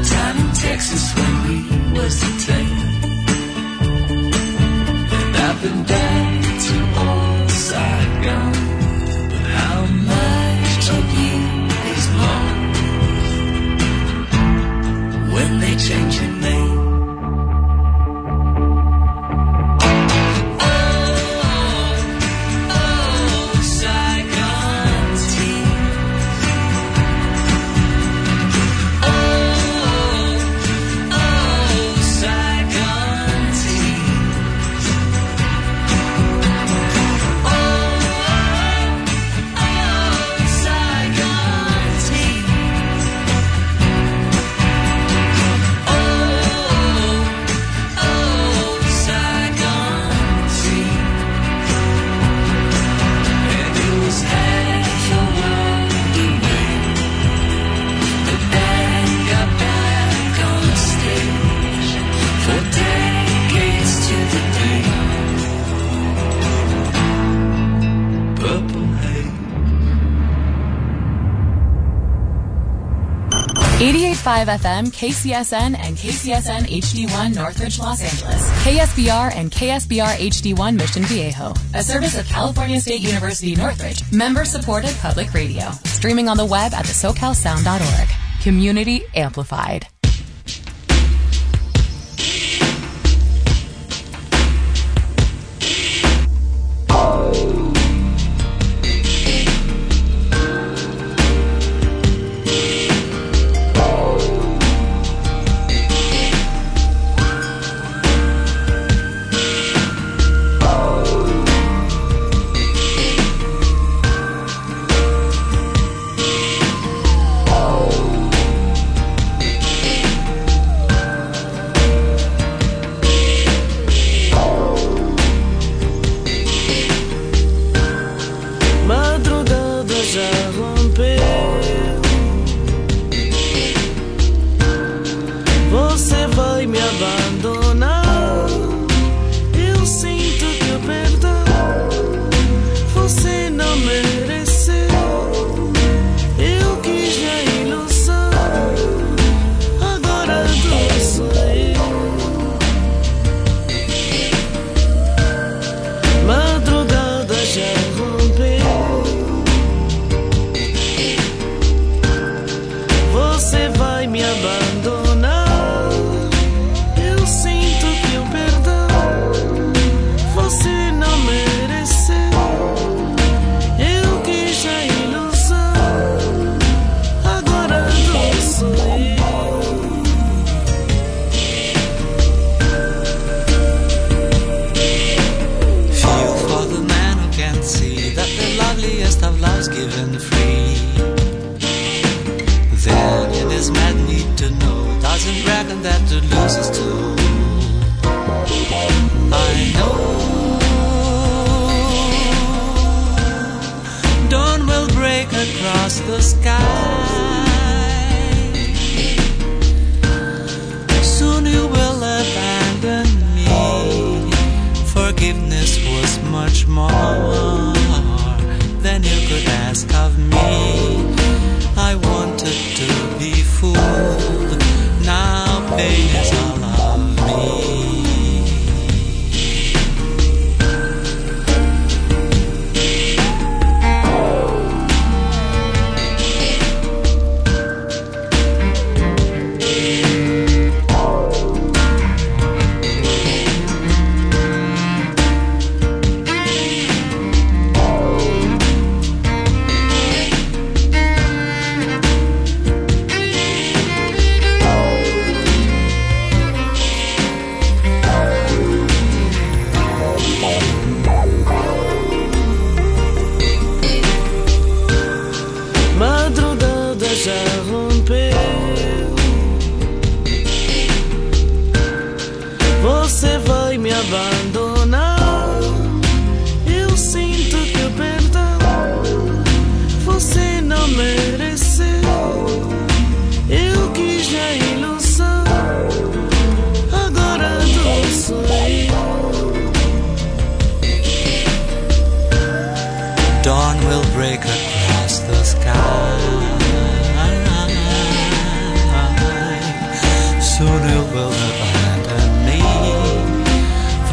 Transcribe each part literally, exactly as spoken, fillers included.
time in Texas when we was a thing. And I've been back to old Saigon, but how much of you is gone when they change your name? eighty-eight point five F M, K C S N, and K C S N H D one Northridge, Los Angeles. K S B R and K S B R H D one Mission Viejo. A service of California State University Northridge. Member-supported public radio. Streaming on the web at the socal sound dot org. Community amplified.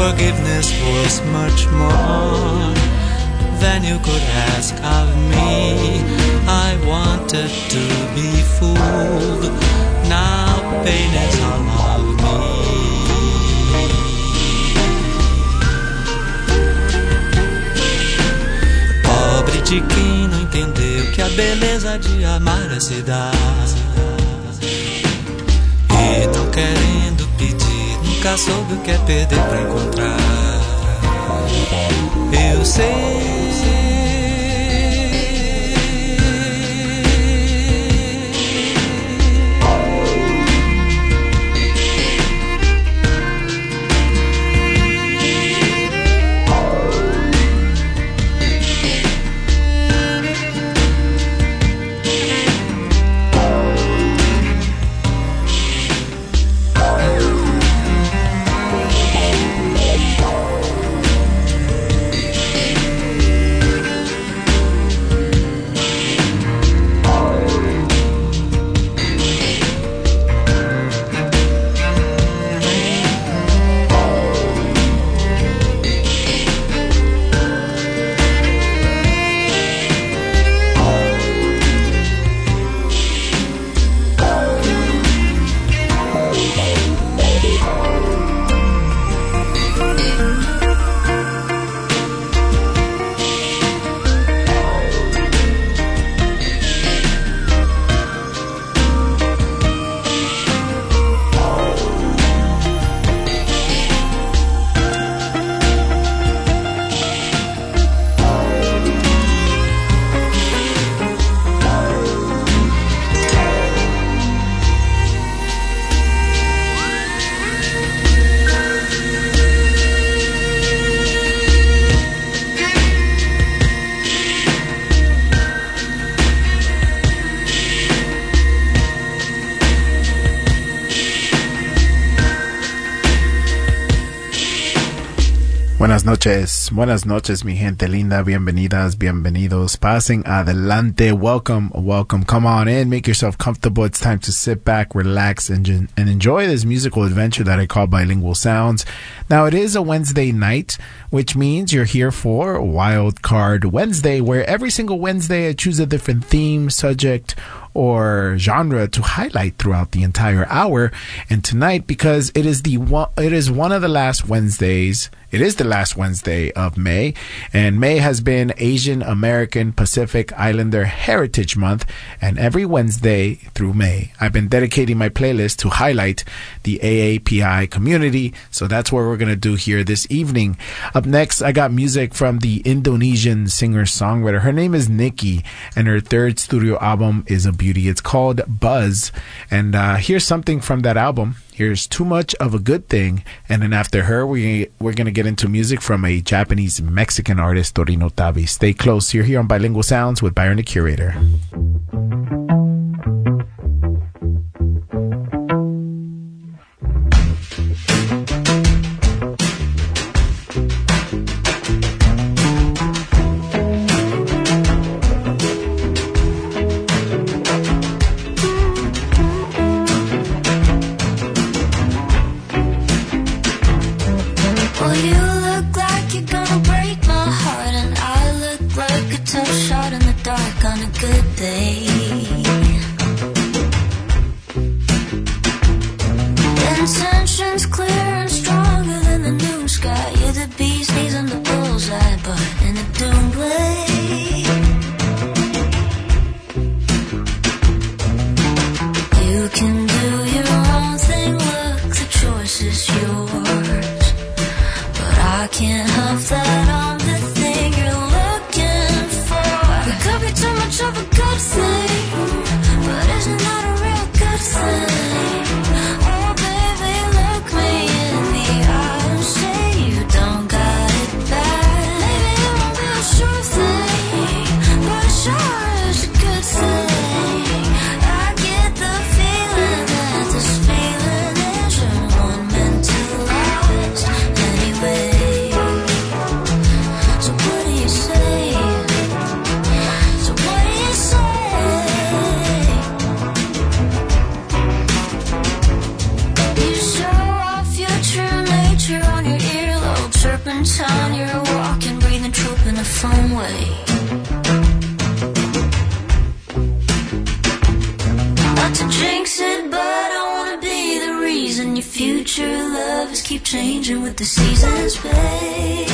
forgiveness was much more than you could ask of me. I wanted to be fooled, now pain is all of me. Pobre de quem não entendeu que a beleza de amar é se dar, e não querendo pedir, nunca soube o que é perder pra encontrar. Eu sei Buenas noches, buenas noches, mi gente linda. Bienvenidas, bienvenidos. Pasen adelante. Welcome, welcome. Come on in, make yourself comfortable. It's time to sit back, relax, and, and enjoy this musical adventure that I call Bilingual Sounds. Now, it is a Wednesday night, which means you're here for Wild Card Wednesday, where every single Wednesday I choose a different theme, subject, or genre to highlight throughout the entire hour. And tonight, because it is the one, it is one of the last Wednesdays, it is the last Wednesday of May, and May has been Asian American Pacific Islander Heritage Month, and every Wednesday through May, I've been dedicating my playlist to highlight the A A P I community, so that's what we're going to do here this evening. Up next, I got music from the Indonesian singer-songwriter. Her name is Nikki, and her third studio album is a beauty. It's called Buzz, and uh, here's something from that album. Here's Too Much of a Good Thing, and then after her, we, we're going to get into music from a Japanese-Mexican artist, Torino Tavi. Stay close. You're here on Bilingual Sounds with Byron the Curator. Intentions clear and stronger than the noon sky. You're the bee's knees and the bullseye, but in a doomed way. You can do your own thing, look, the choice is yours. But I can't help that I'm the thing you're looking for. It could be too much of a good thing, but isn't that a real good thing? Oh baby, look me and your future lovers keep changing with the seasons, babe.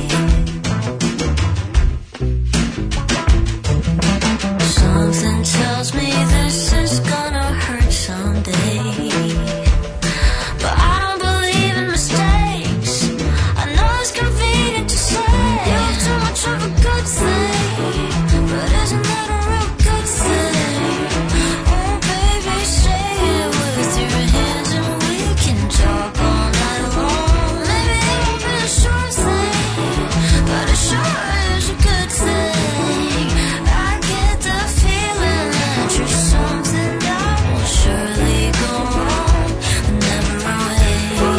Something tells me this is gonna hurt someday, but I don't believe in mistakes. I know it's convenient to say you're too much of a good thing, but isn't that a real good thing? Oh baby, say it with your hands and we can talk all night long. Maybe it won't be a sure thing, but it sure is a good thing. I get the feeling that you're something that will surely go wrong, but never away.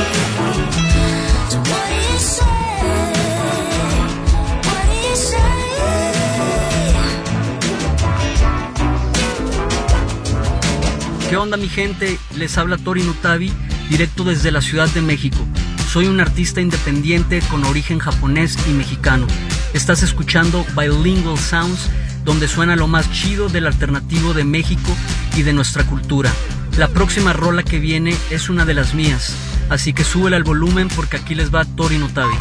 So what do you say? What do you say? ¿Qué onda, mi gente? Les habla Tori Nutavi, directo desde la Ciudad de México. Soy un artista independiente con origen japonés y mexicano. Estás escuchando Bilingual Sounds, donde suena lo más chido del alternativo de México y de nuestra cultura. La próxima rola que viene es una de las mías, así que súbele al volumen porque aquí les va Tori Nutavi.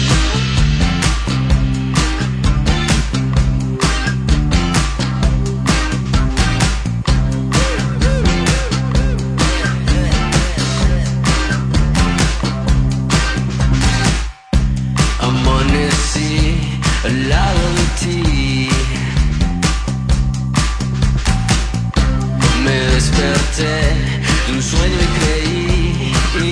Amanecí al lado de ti, me desperté de un sueño y creí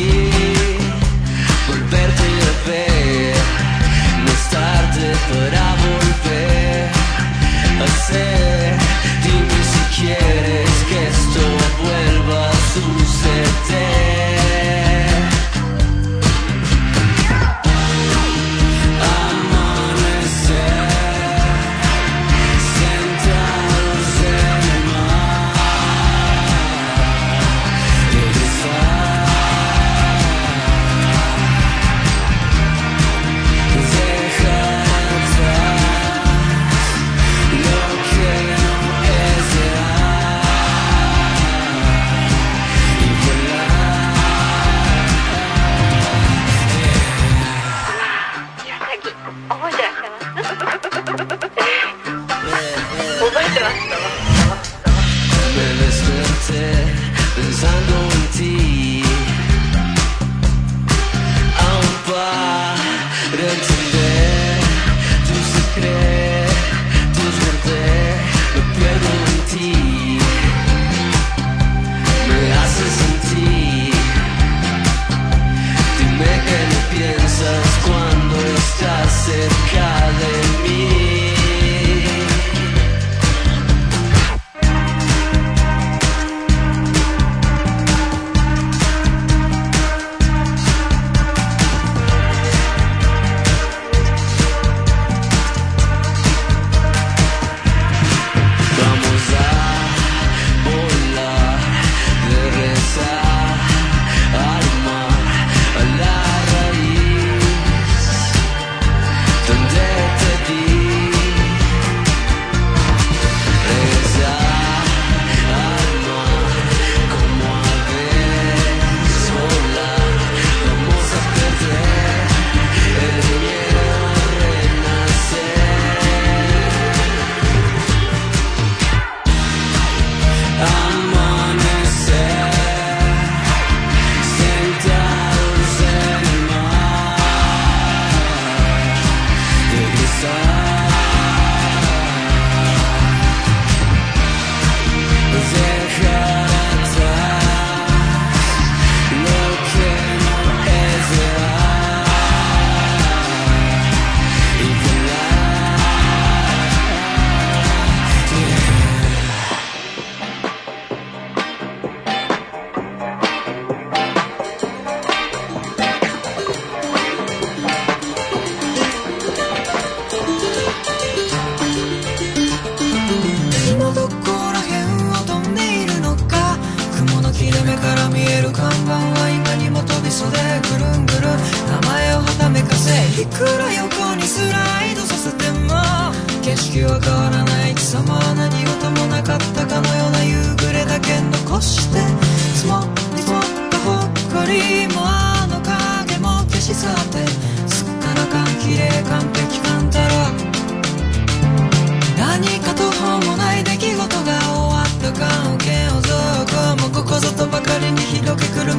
volverte a ver. No es tarde para volver a ser. Dime si quieres que esto vuelva a suceder. Pensando en ti, aún para entender tus secretos, guardé, me pierdo en ti, me haces sentir. Dime que no piensas cuando estás cerca de mí.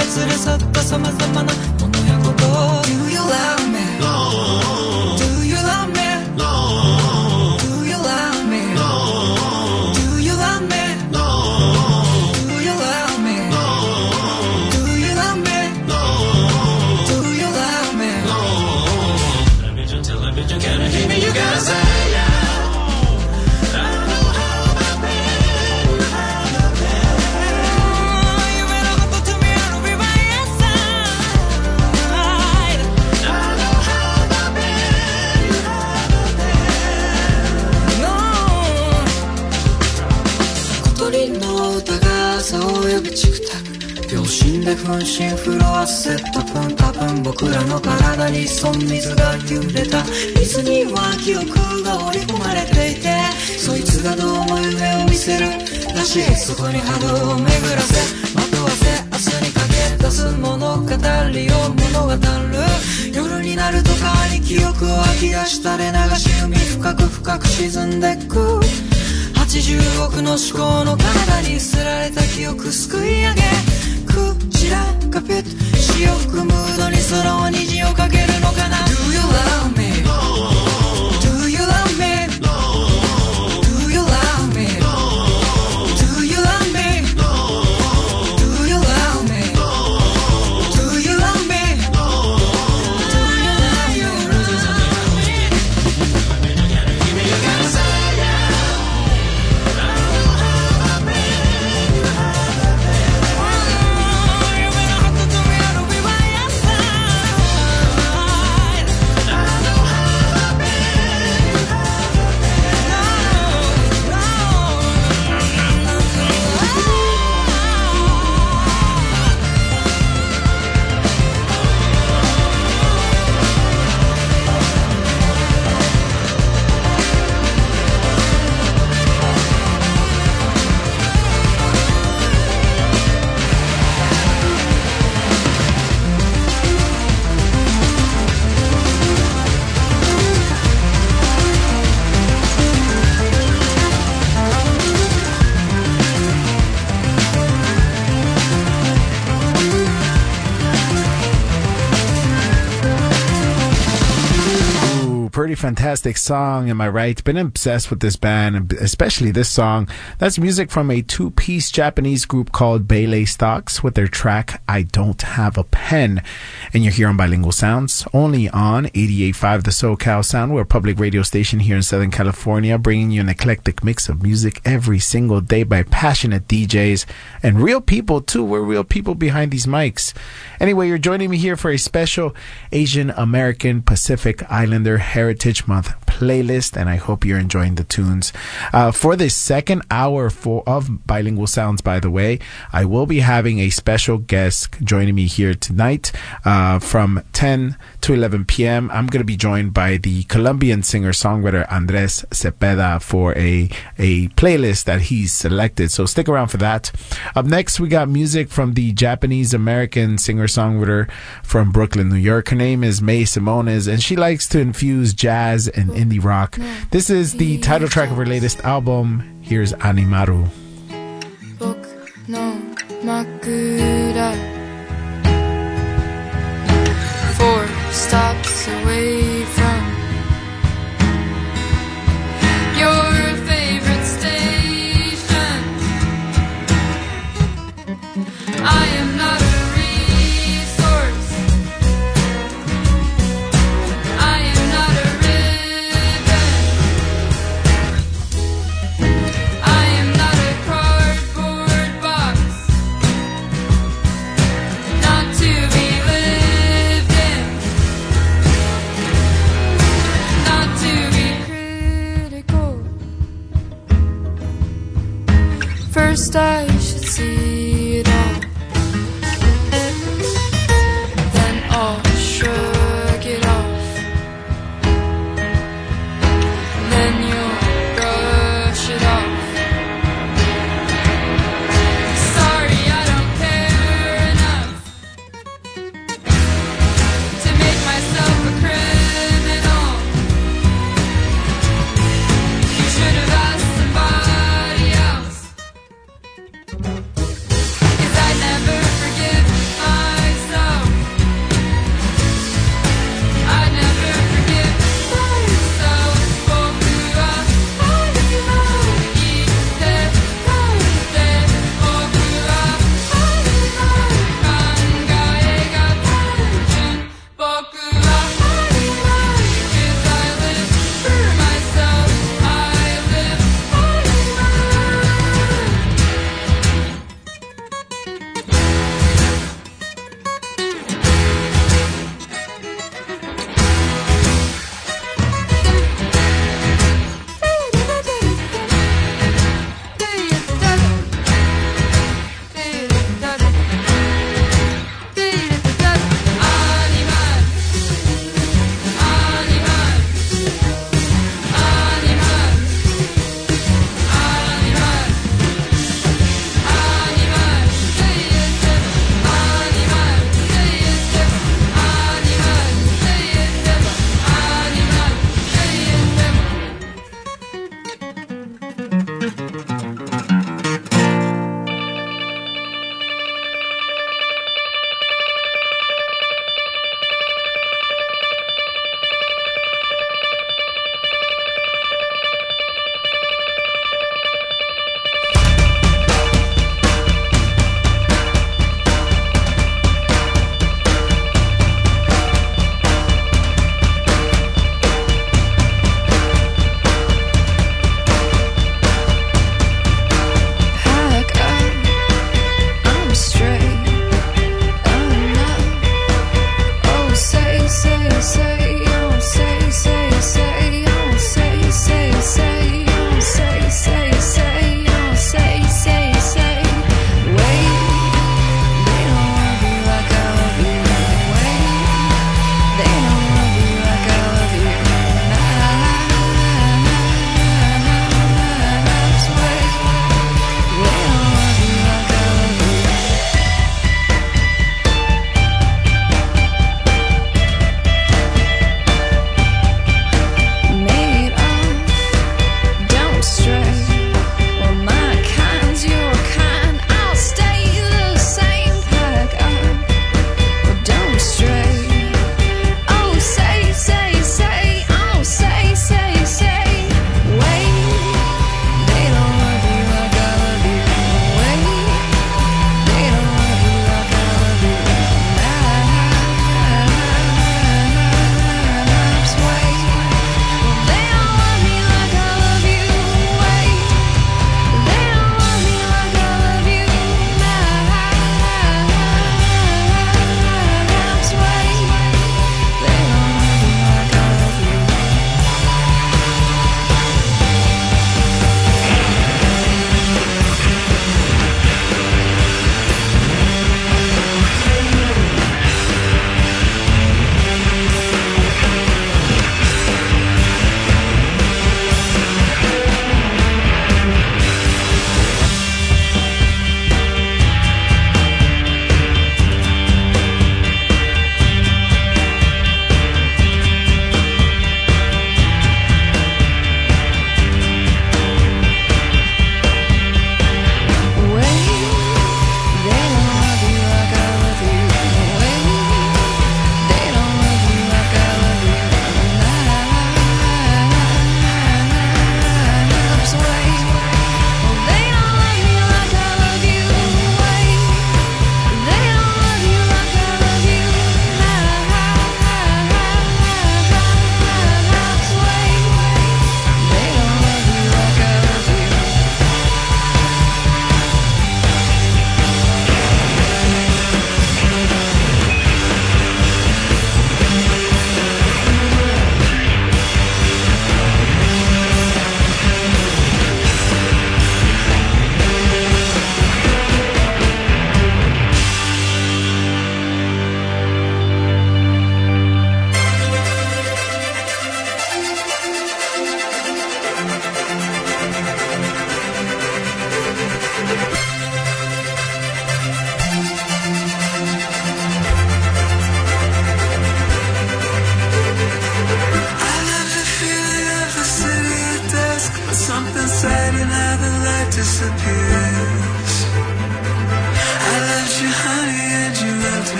別れ去った様々なものやこと Do you love me? No. Do you love me? No. Do you love me? No. Do you love me? No. Do you love me? No. Do you love me? No. Do you love me? No. Television, television, can you hear me? You gotta say yeah.秒針で分身フロアセット分多分僕らの体にそん水が揺れた水には記憶が織り込まれていてそいつがどうも夢を見せるらしいそこに波動を巡らせまとわせ明日にかけ出す物語を物語る夜になると川に記憶を吐き出したれ流し海深く深く沈んでくはちじゅうおくの思考の体にすられた記憶すくい上げクジラがピュッ潮吹くムードにその虹をかけるのかな Do you love me? Do you love me? Do you love me? Do you love me? Do you love me? Do you love me? Pretty fantastic song, am I right? Been obsessed with this band, especially this song. That's music from a two-piece Japanese group called Bailey Stocks with their track I Don't Have a Pen. And you're here on Bilingual Sounds, only on eighty-eight point five The SoCal Sound. We're a public radio station here in Southern California, bringing you an eclectic mix of music every single day by passionate D Js and real people too. We're real people behind these mics. Anyway, you're joining me here for a special Asian American Pacific Islander Heritage Month playlist, and I hope you're enjoying the tunes. Uh, for this second hour for of Bilingual Sounds, by the way, I will be having a special guest joining me here tonight uh, from ten to eleven p.m. I'm going to be joined by the Colombian singer-songwriter Andres Cepeda for a, a playlist that he's selected, so stick around for that. Up next, we got music from the Japanese-American singer-songwriter from Brooklyn, New York. Her name is May Simones, and she likes to infuse jazz and indie rock. This is the title track of her latest album. Here's Animaru. Four stops away from your favorite station. I am not a resource. I am not a ribbon. I am not a cardboard box.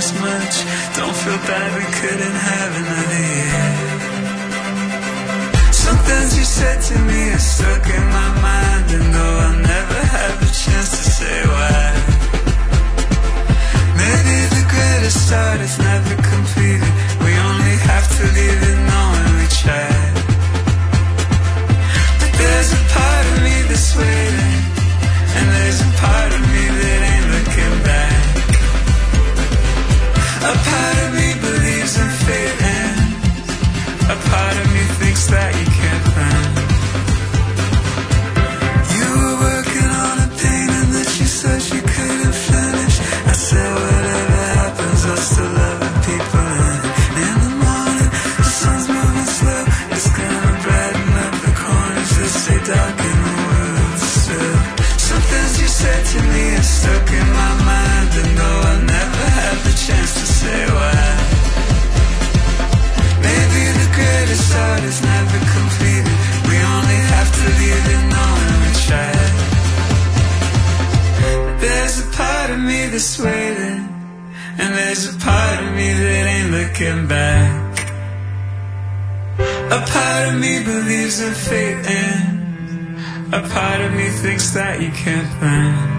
this much. Don't feel bad, we couldn't have another year. Some things you said to me are stuck in my mind, and though I'll never have a chance to say why, maybe the greatest art is never completed. We only have to leave it knowing we tried. But there's a part of me that's waiting, and there's a part of me that ain't looking back. A part of me believes in fate, and a part of me thinks that you can't plan. You were working on a painting that you said you couldn't finish. I said whatever happens, I'll still love the people. And in the morning, the sun's moving slow. It's gonna brighten up the corners that stay dark in the world still. Some things you said to me are stuck in my mind, and though I'll never have the chance to say why, maybe the greatest art is never completed. We only have to leave it knowing we tried. There's a part of me that's waiting, and there's a part of me that ain't looking back. A part of me believes in fate, and a part of me thinks that you can't plan.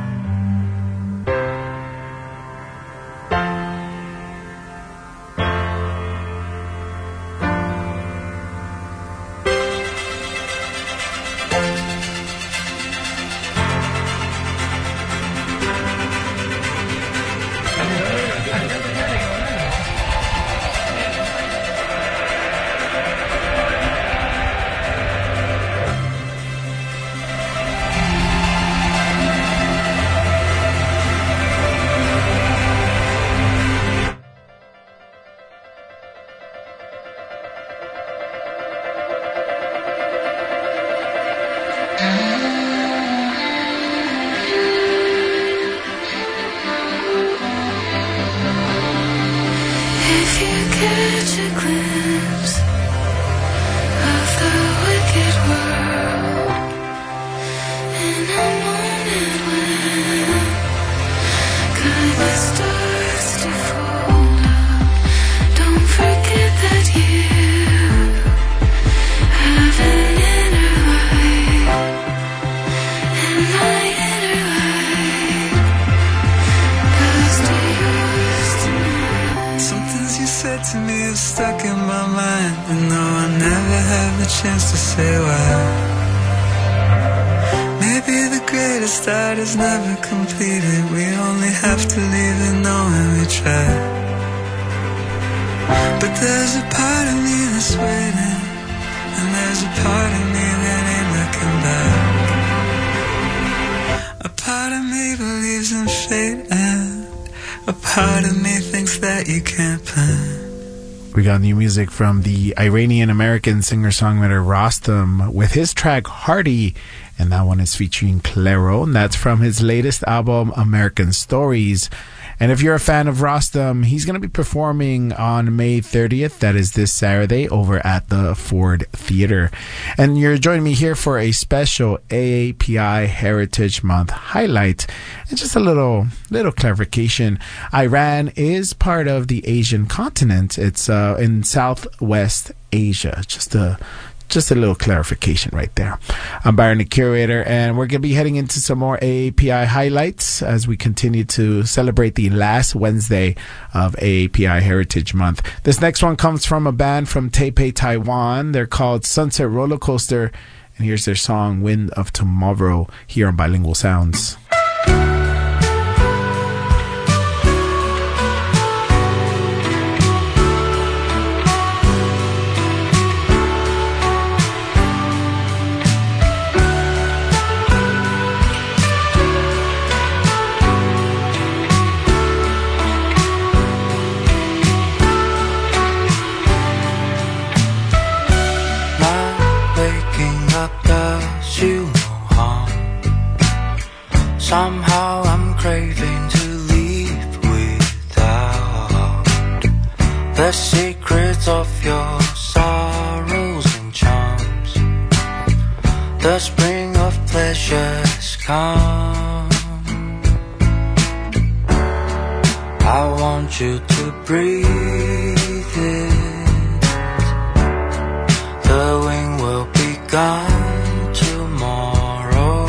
New music from the Iranian-American singer-songwriter Rostam with his track Hardy, and that one is featuring Clairo, and that's from his latest album American Stories. And if you're a fan of Rostam, he's going to be performing on May thirtieth, that is this Saturday, over at the Ford Theater. And you're joining me here for a special A A P I Heritage Month highlight. And just a little little clarification. Iran is part of the Asian continent. It's uh, in Southwest Asia. Just a Just a little clarification right there. I'm Byron, the curator, and we're going to be heading into some more A A P I highlights as we continue to celebrate the last Wednesday of A A P I Heritage Month. This next one comes from a band from Taipei, Taiwan. They're called Sunset Roller Coaster, and here's their song Wind of Tomorrow here on Bilingual Sounds. Somehow I'm craving to leave without the secrets of your sorrows and charms. The spring of pleasures come. I want want you to breathe it. The wing will be gone tomorrow.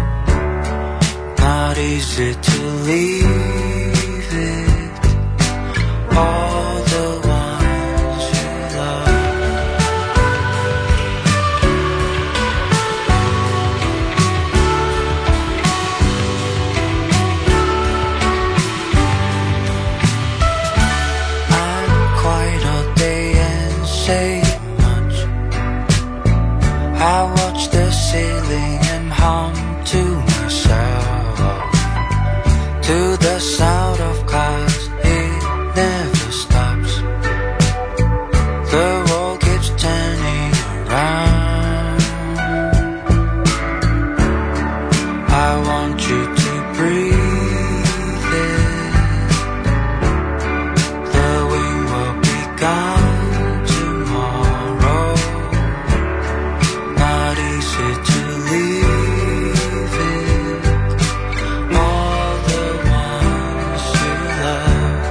Not easy to leave it. All the ones you love. I'm quiet all day and say much. I watch the ceiling and hum to myself, to the sound of clouds, it never stops. The world keeps turning around. I want you to breathe it. The wing will be gone tomorrow. Not easy to leave it. All the ones you love.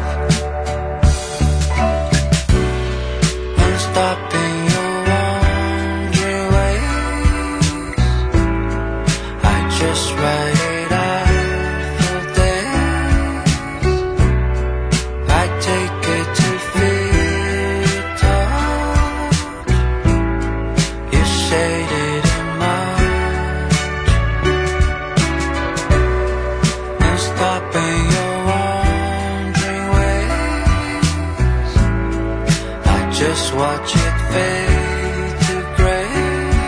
And stopping your wandering ways. I just write it out for days. I take it to feel touch. You said it in March. And stopping your wandering ways. I just watch it fade to gray.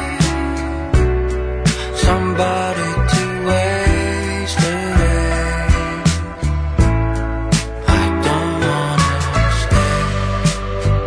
Somebody to waste away. I don't wanna stay.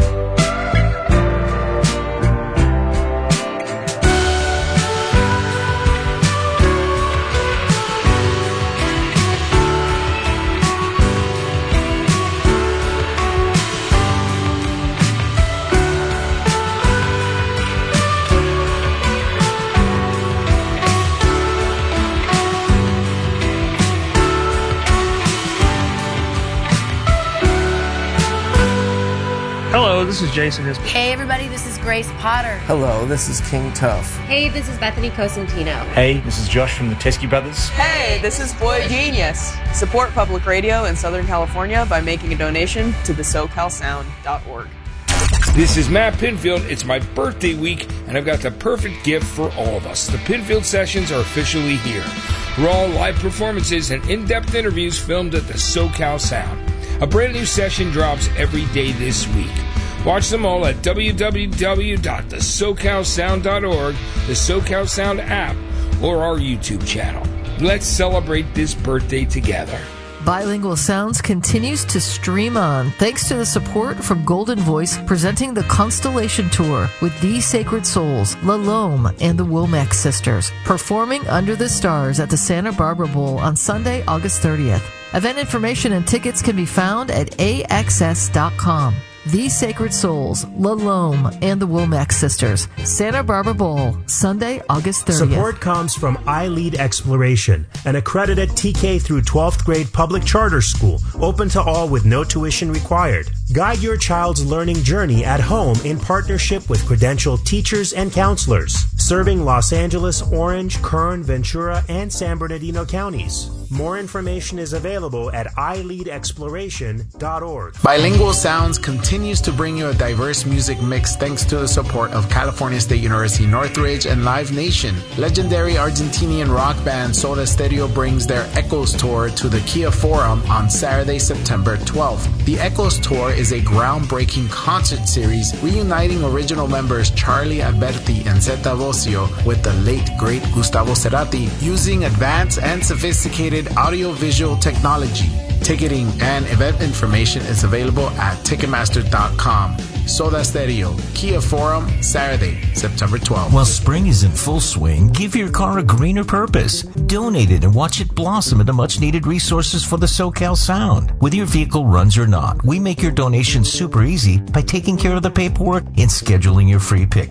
Hello, this is Jason Hisp. Hey everybody, this is Grace Potter. Hello, this is King Tough. Hey, this is Bethany Cosentino. Hey, this is Josh from the Teskey Brothers. Hey, this is Boy Genius. Support public radio in Southern California by making a donation to the so cal sound dot org. This is Matt Pinfield. It's my birthday week, and I've got the perfect gift for all of us. The Pinfield Sessions are officially here. Raw live performances and in-depth interviews filmed at the SoCal Sound. A brand new session drops every day this week. Watch them all at w w w dot the so cal sound dot org, the SoCal Sound app, or our YouTube channel. Let's celebrate this birthday together. Bilingual Sounds continues to stream on thanks to the support from Golden Voice presenting the Constellation Tour with The Sacred Souls, La Lome, and the Womack Sisters, performing under the stars at the Santa Barbara Bowl on Sunday, August thirtieth. Event information and tickets can be found at a x s dot com. The Sacred Souls, La Lome, and the Womack Sisters. Santa Barbara Bowl, Sunday, August thirtieth. Support comes from iLead Exploration, an accredited T K through twelfth grade public charter school, open to all with no tuition required. Guide your child's learning journey at home in partnership with credentialed teachers and counselors, serving Los Angeles, Orange, Kern, Ventura, and San Bernardino counties. More information is available at i lead exploration dot org. Bilingual Sounds continues to bring you a diverse music mix thanks to the support of California State University Northridge and Live Nation. Legendary Argentinian rock band Soda Stereo brings their Echoes Tour to the Kia Forum on Saturday, September twelfth. The Echoes Tour is a groundbreaking concert series reuniting original members Charlie Alberti and Zeta Vocio with the late, great Gustavo Cerati using advanced and sophisticated audio-visual technology. Ticketing and event information is available at ticketmaster dot com. Soda Stereo, Kia Forum, Saturday, September twelfth. While spring is in full swing, give your car a greener purpose. Donate it and watch it blossom into much-needed resources for the SoCal Sound. Whether your vehicle runs or not, we make your donation super easy by taking care of the paperwork and scheduling your free pickup.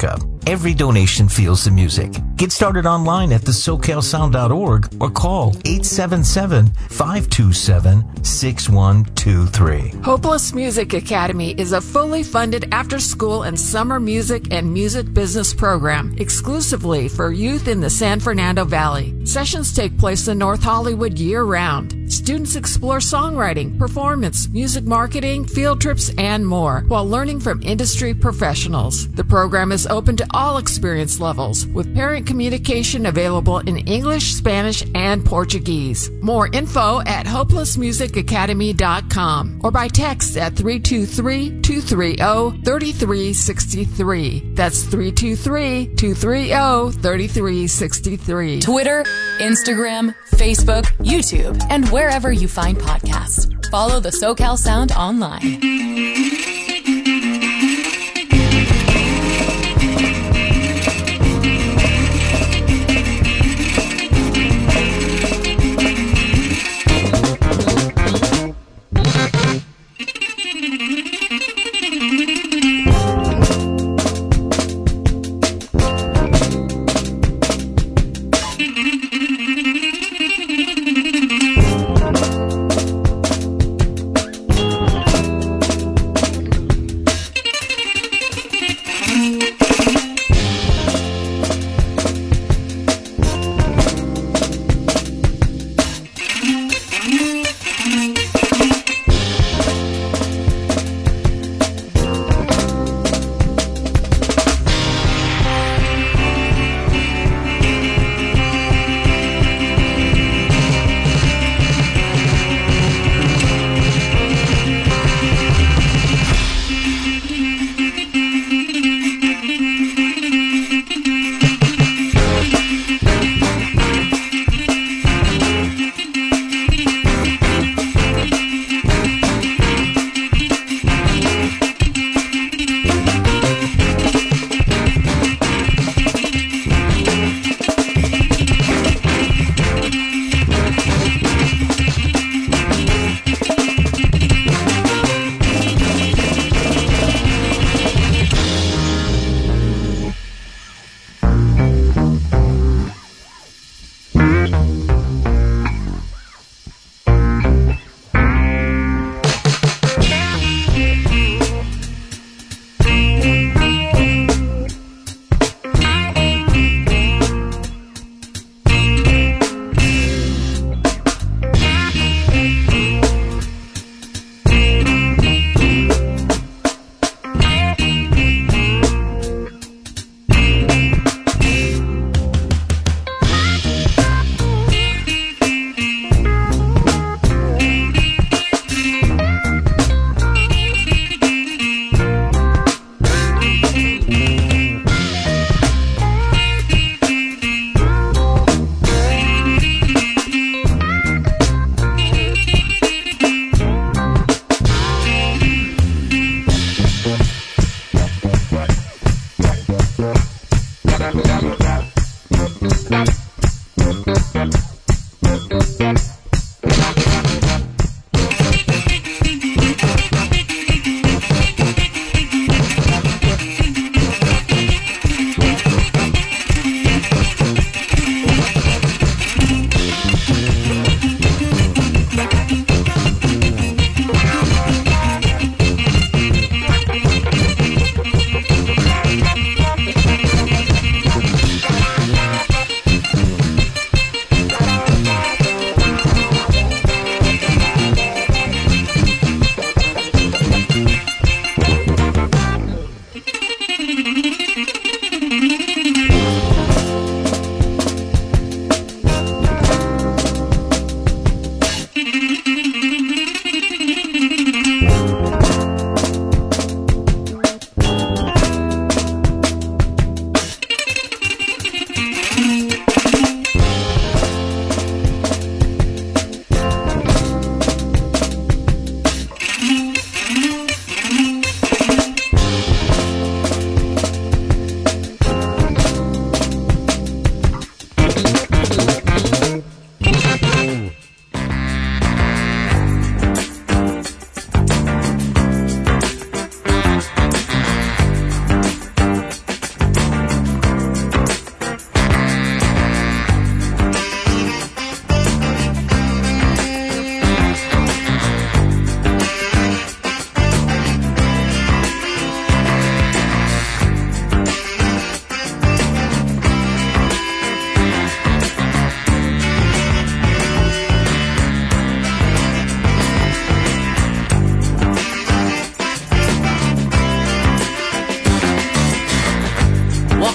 Every donation feels the music. Get started online at the socal sound dot org or call eight seven seven, five two seven, six one two three. Hopeless Music Academy is a fully funded after-school and summer music and music business program exclusively for youth in the San Fernando Valley. Sessions take place in North Hollywood year-round. Students explore songwriting, performance, music marketing, field trips, and more while learning from industry professionals. The program is open to all experience levels with parent communication available in English, Spanish, and Portuguese. More info at hopeless music academy dot com or by text at three two three, two three zero, three three six three. That's three two three, two three zero, three three six three. Twitter, Instagram, Facebook, YouTube, and wherever you find podcasts. Follow the SoCal Sound online.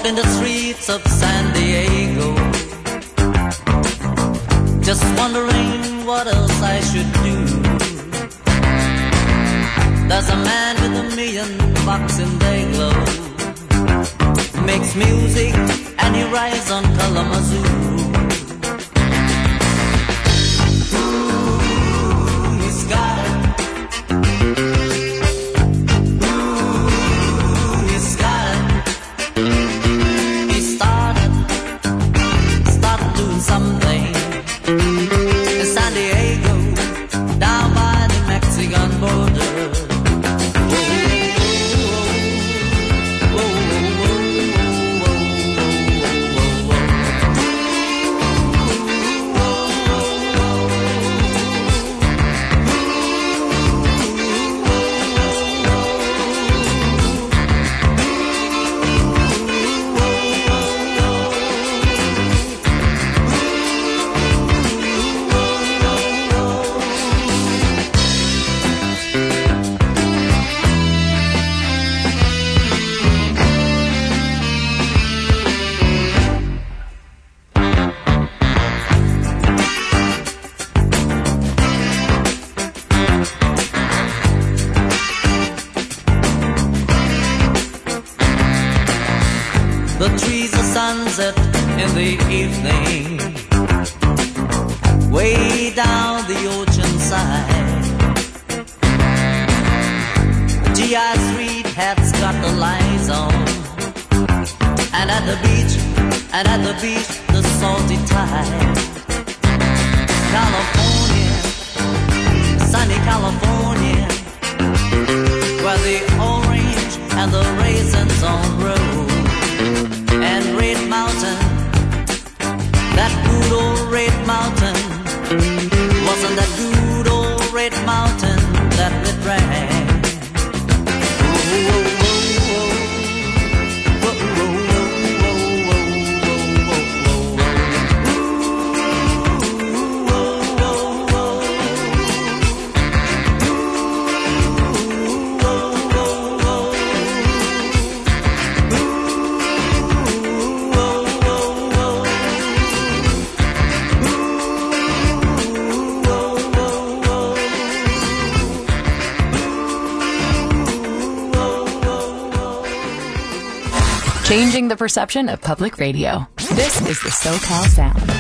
walking the streets of San Diego, just wondering what else I should do. There's a man with a million bucks in their glove, makes music and he rides on Kalamazoo. Ooh, he's got it. Ooh, he's got it. He started, started doing something in San Diego, down by the Mexican border. The trees are sunset in the evening, way down the ocean side. G I Street has got the lights on, and at the beach, and at the beach, the salty tide. California, sunny California, where the orange and the raisins on grow. And Red Mountain, that good old Red Mountain, wasn't that good old Red Mountain that it rang? Changing the perception of public radio. This is the SoCal Sound.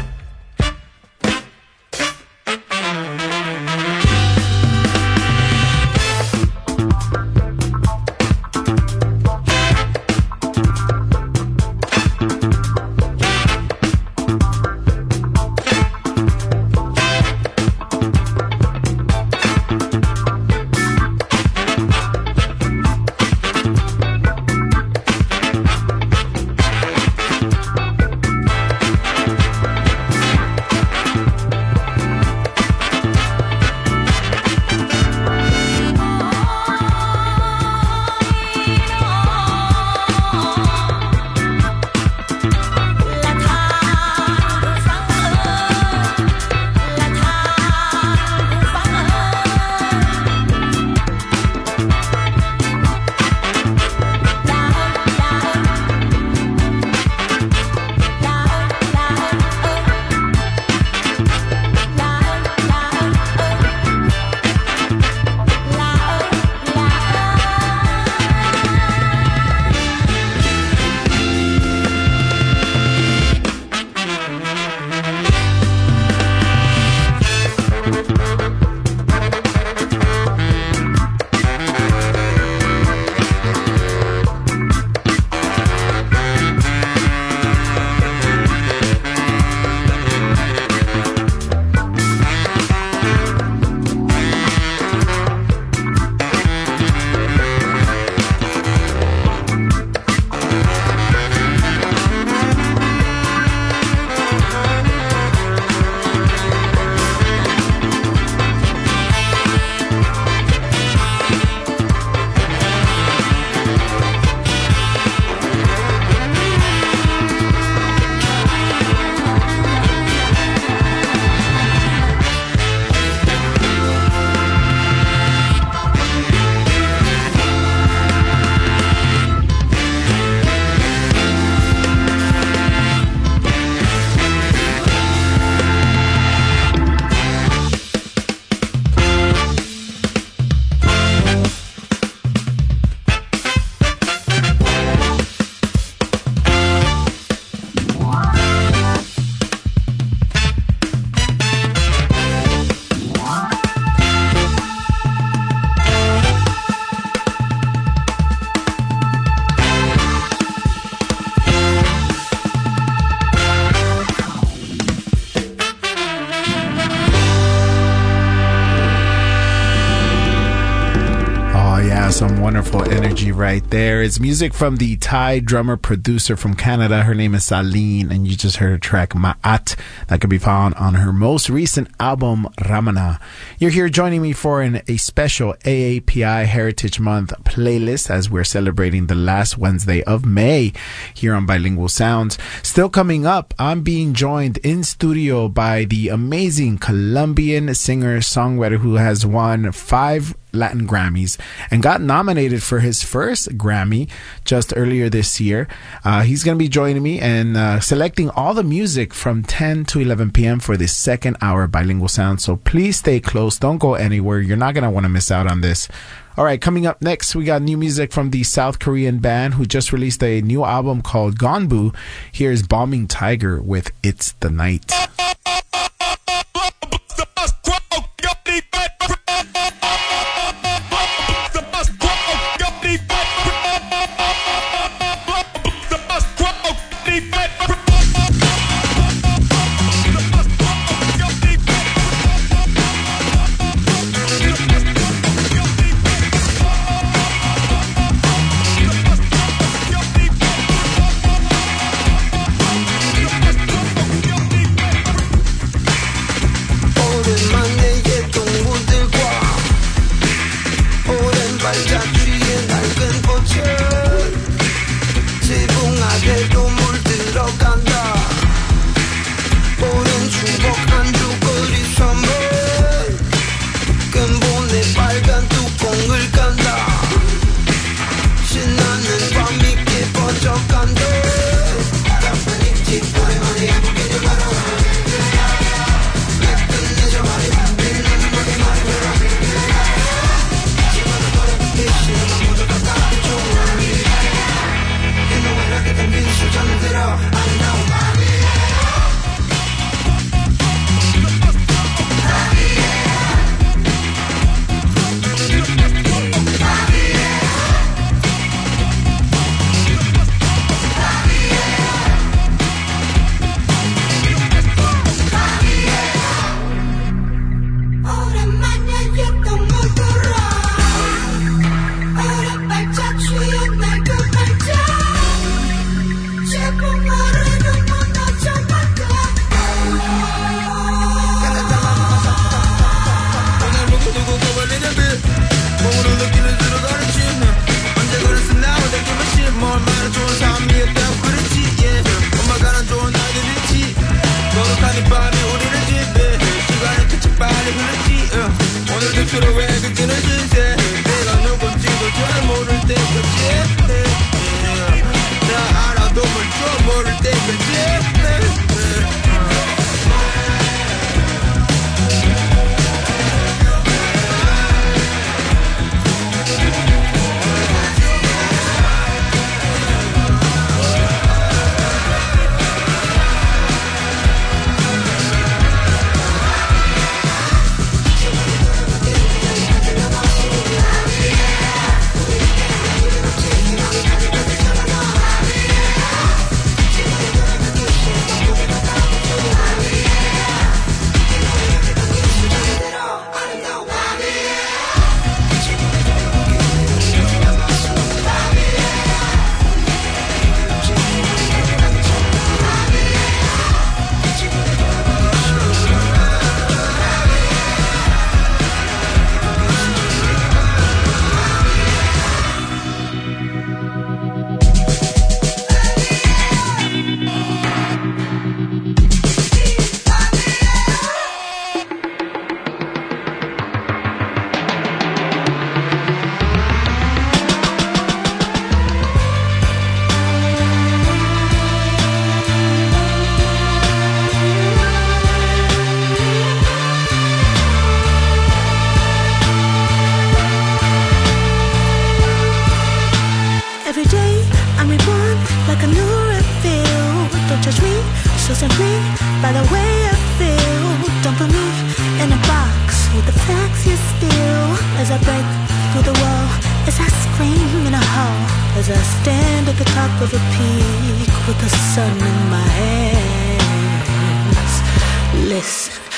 Awesome, wonderful energy right there. It's music from the Thai drummer producer from Canada. Her name is Saleen, and you just heard her track Ma'at that can be found on her most recent album Ramana. You're here joining me for an, a special A A P I Heritage Month playlist as we're celebrating the last Wednesday of May here on Bilingual Sounds. Still coming up, I'm being joined in studio by the amazing Colombian singer-songwriter who has won five Latin Grammys and got nominated for his first Grammy just earlier this year. Uh, he's going to be joining me and uh, selecting all the music from ten to eleven p.m. for this second hour of Bilingual Sound. So please stay close. Don't go anywhere. You're not going to want to miss out on this. All right, coming up next, we got new music from the South Korean band who just released a new album called Gonbu. Here's Bombing Tiger with It's the Night.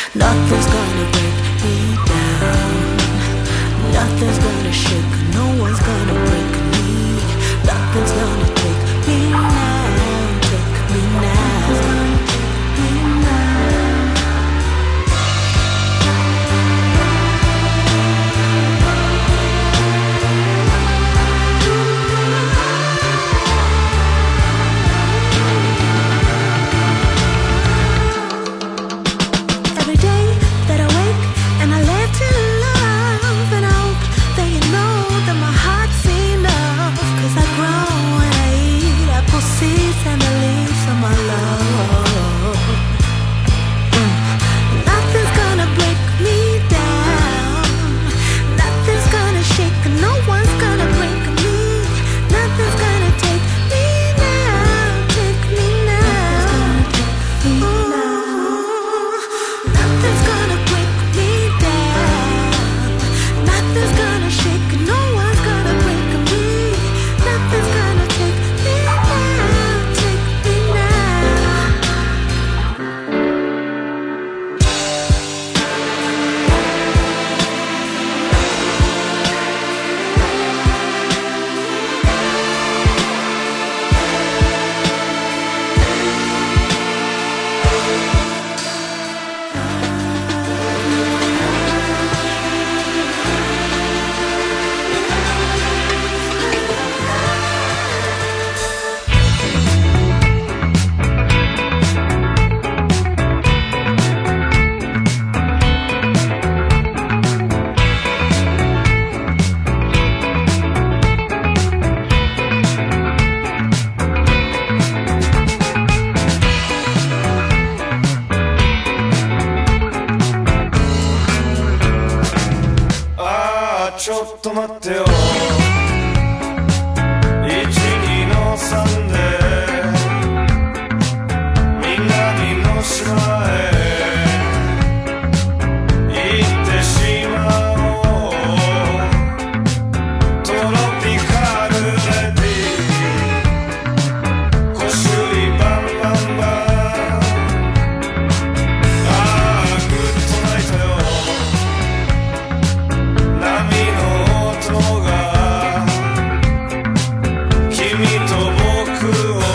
Nothing's gonna break me down. Nothing's gonna shake no one's one's gonna break me. Nothing's gonna take me now. Take me now. Take me now. Every day that I wake and I live to love, and I hope that you know that my heart's enough. 'Cause I grow and I eat apple seeds and the leaves of my love. Mm. Nothing's gonna break me down. Nothing's gonna shake, no one's gonna break me. Nothing's gonna take me now. Take me now. Ooh. Nothing's gonna break me down. Nothing's gonna shake, no one's gonna break me. Nothing's gonna take me now. Take me now. ああちょっと待ってよいちにのさんで南の島へ行ってしまおうトロピカルレディコシュリバンバンバンああグッドナイトよ波の音が君と僕を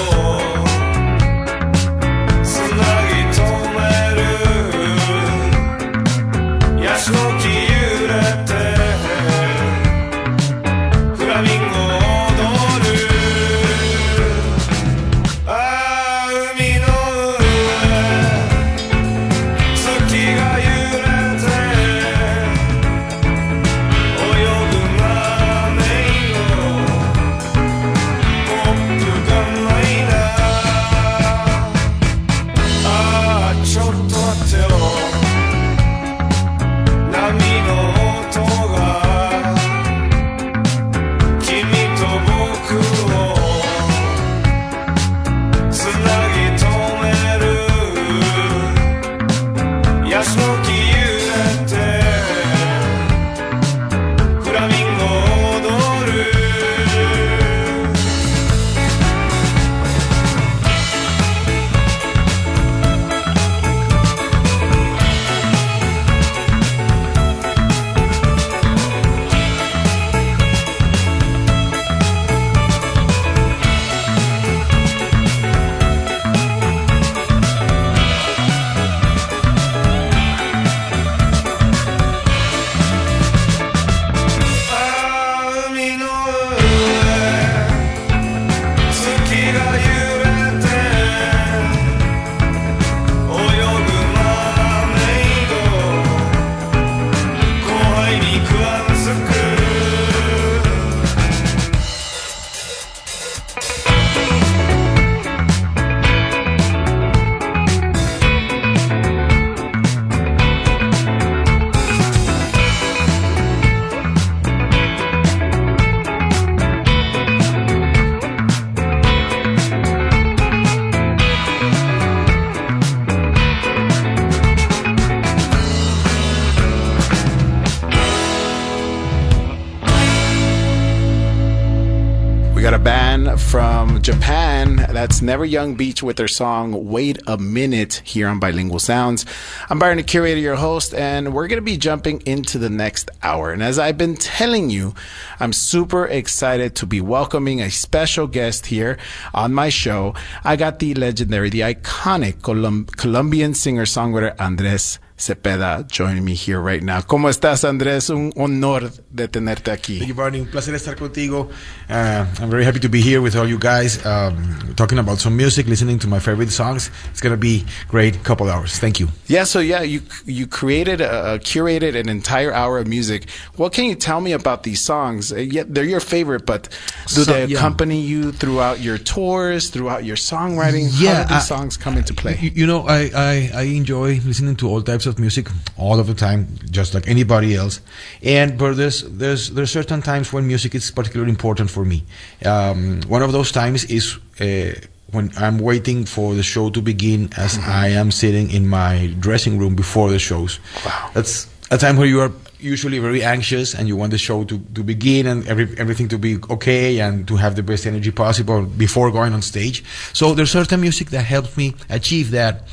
We got a band from Japan. That's Never Young Beach with their song Wait a Minute here on Bilingual Sounds. I'm Byron, the curator, your host, and we're going to be jumping into the next hour. And as I've been telling you, I'm super excited to be welcoming a special guest here on my show. I got the legendary, the iconic Colum- Colombian singer-songwriter Andrés Cepeda joining me here right now. ¿Cómo estás, Andrés? Un honor de tenerte aquí. Thank you, Barney. Un placer estar contigo. Uh, I'm very happy to be here with all you guys, um, talking about some music, listening to my favorite songs. It's going to be great couple hours. Thank you. Yeah, so yeah, you you created, uh, curated an entire hour of music. What can you tell me about these songs? Uh, yeah, they're your favorite, but do So- they yeah. accompany you throughout your tours, throughout your songwriting? Yeah, How do these I- songs come into play? You, you know, I, I, I enjoy listening to all types of music all of the time, just like anybody else. And but there's there's there's certain times when music is particularly important for me. Um, one of those times is uh, when I'm waiting for the show to begin, as I am sitting in my dressing room before the shows. Wow, that's a time where you are usually very anxious and you want the show to, to begin and every, everything to be okay and to have the best energy possible before going on stage. So there's certain music that helps me achieve that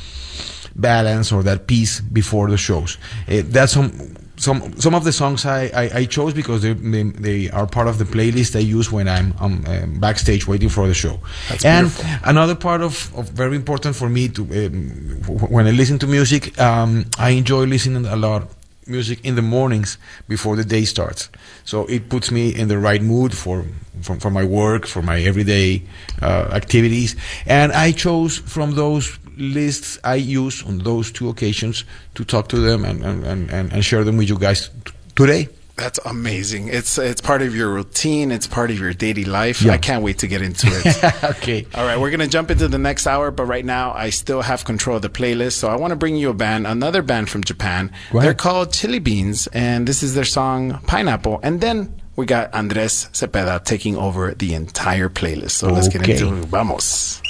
balance or that peace before the shows. Uh, that's some some some of the songs I, I, I chose because they, they they are part of the playlist I use when I'm, I'm um, backstage waiting for the show. That's and beautiful. another part of, of very important for me to um, w- when I listen to music, um, I enjoy listening a lot music in the mornings before the day starts. So it puts me in the right mood for for, for my work, for my everyday uh, activities. And I chose from those lists I use on those two occasions to talk to them and, and, and, and share them with you guys t- today. That's amazing. It's it's part of your routine. It's part of your daily life. Yeah. I can't wait to get into it. Okay. All right, we're going to jump into the next hour, but right now I still have control of the playlist. So I want to bring you a band, another band from Japan. Go ahead. They're called Chili Beans, and this is their song Pineapple. And then we got Andrés Cepeda taking over the entire playlist. So let's get Okay. into it. Vamos.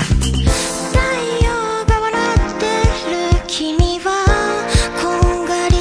「太陽が笑ってる君はこんがり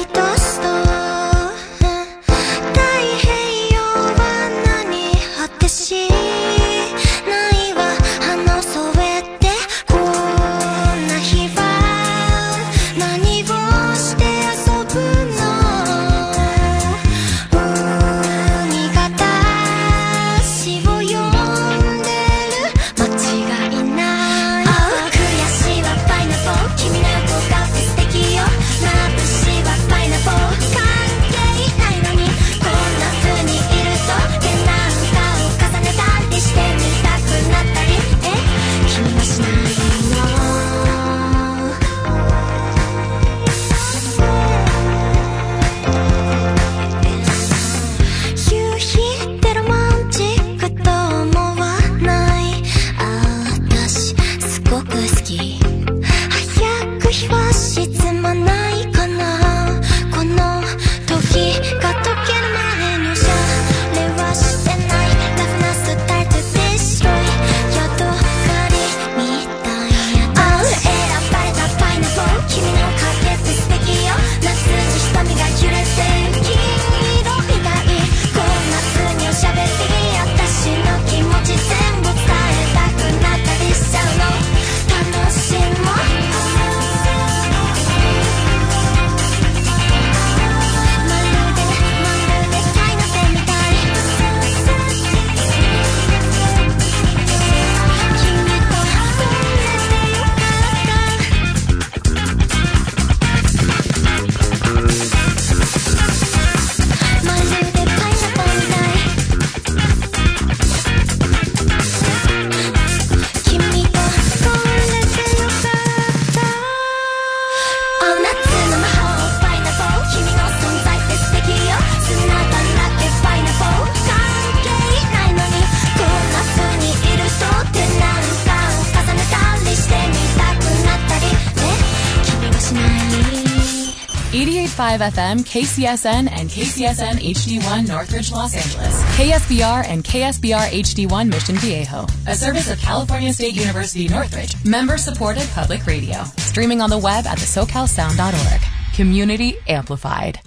eighty-eight point five F M, K C S N, and K C S N H D one Northridge, Los Angeles. K S B R and K S B R H D one Mission Viejo. A service of California State University Northridge. Member-supported public radio. Streaming on the web at the so cal sound dot org. Community amplified.